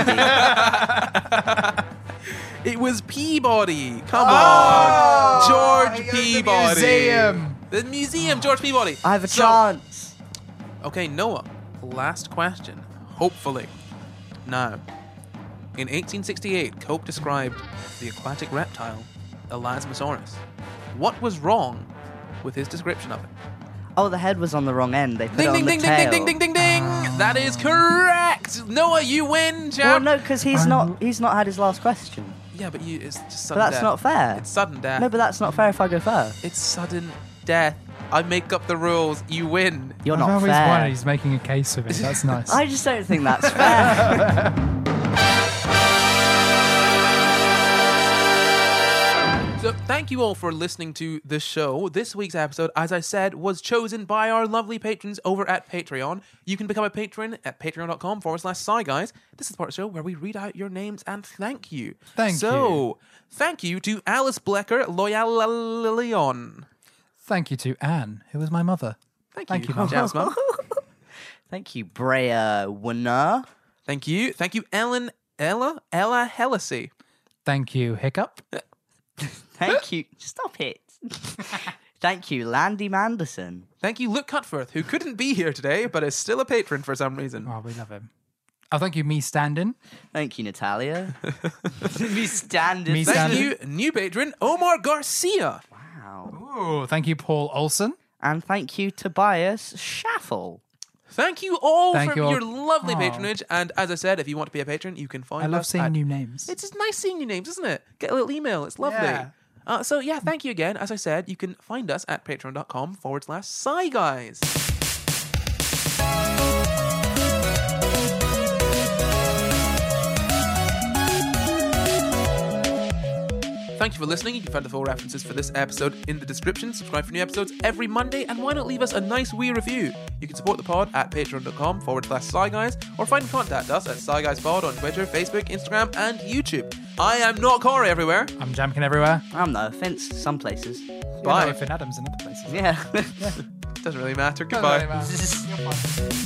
It was Peabody. Come Oh, on. George he goes to the Peabody. museum. The museum, George Peabody. I have a So- chance. Okay, Noah, last question. Hopefully. Now, in 1868, Cope described the aquatic reptile Elasmosaurus. what was wrong with his description of it? Oh, the head was on the wrong end. They put Ding, it on ding, the ding, tail. ding, ding, ding, ding, ding. That is correct. Noah, you win, champ. Well, no, because he's not had his last question. Yeah, but it's just But sudden that's death. not fair. It's sudden death. No, but that's not fair if I go first. It's sudden death. I make up the rules. You win. You're I've not always fair. wondered, he's making a case of it. That's nice. I just don't think that's fair. So thank you all for listening to the show. This week's episode, as I said, was chosen by our lovely patrons over at Patreon. You can become a patron at patreon.com/SciGuys. This is the part of the show where we read out your names and thank you. Thank you to Alice Blecker, Loyal Leon. Thank you to Anne, who was my mother. Thank Thank you, you, Mum. Jasmine. Thank you, Brea Winner. Thank you, Ella Hellisy. Thank you, Hiccup. Thank you. Stop it. Thank you, Landy Manderson. Thank you, Luke Cutforth, who couldn't be here today, but is still a patron for some reason. Oh, we love him. Oh, thank you, Me Standin. Thank you, Natalia. Me standing. Thank you, new patron, Omar Garcia. Wow. Oh, thank you, Paul Olson. And thank you, Tobias Schaffel. Thank you all Thank for you all. your lovely Aw. patronage. And as I said, if you want to be a patron, you can find I love us seeing at- new names. It's just nice seeing new names, isn't it? Get a little email. It's lovely. Yeah. So thank you again. As I said, you can find us at patreon.com/SciGuys. Thank you for listening. You can find the full references for this episode in the description. Subscribe for new episodes every Monday, and why not leave us a nice wee review? You can support the pod at patreon.com/SciGuys, or find and contact us at SciGuysPod on Twitter, Facebook, Instagram, and YouTube. I am not Corey everywhere. I'm Jamkin everywhere. I'm no offense, some places. Bye. You know, Finn Adams in other places. Yeah. Doesn't really matter. Doesn't Goodbye. really matter. You're fine.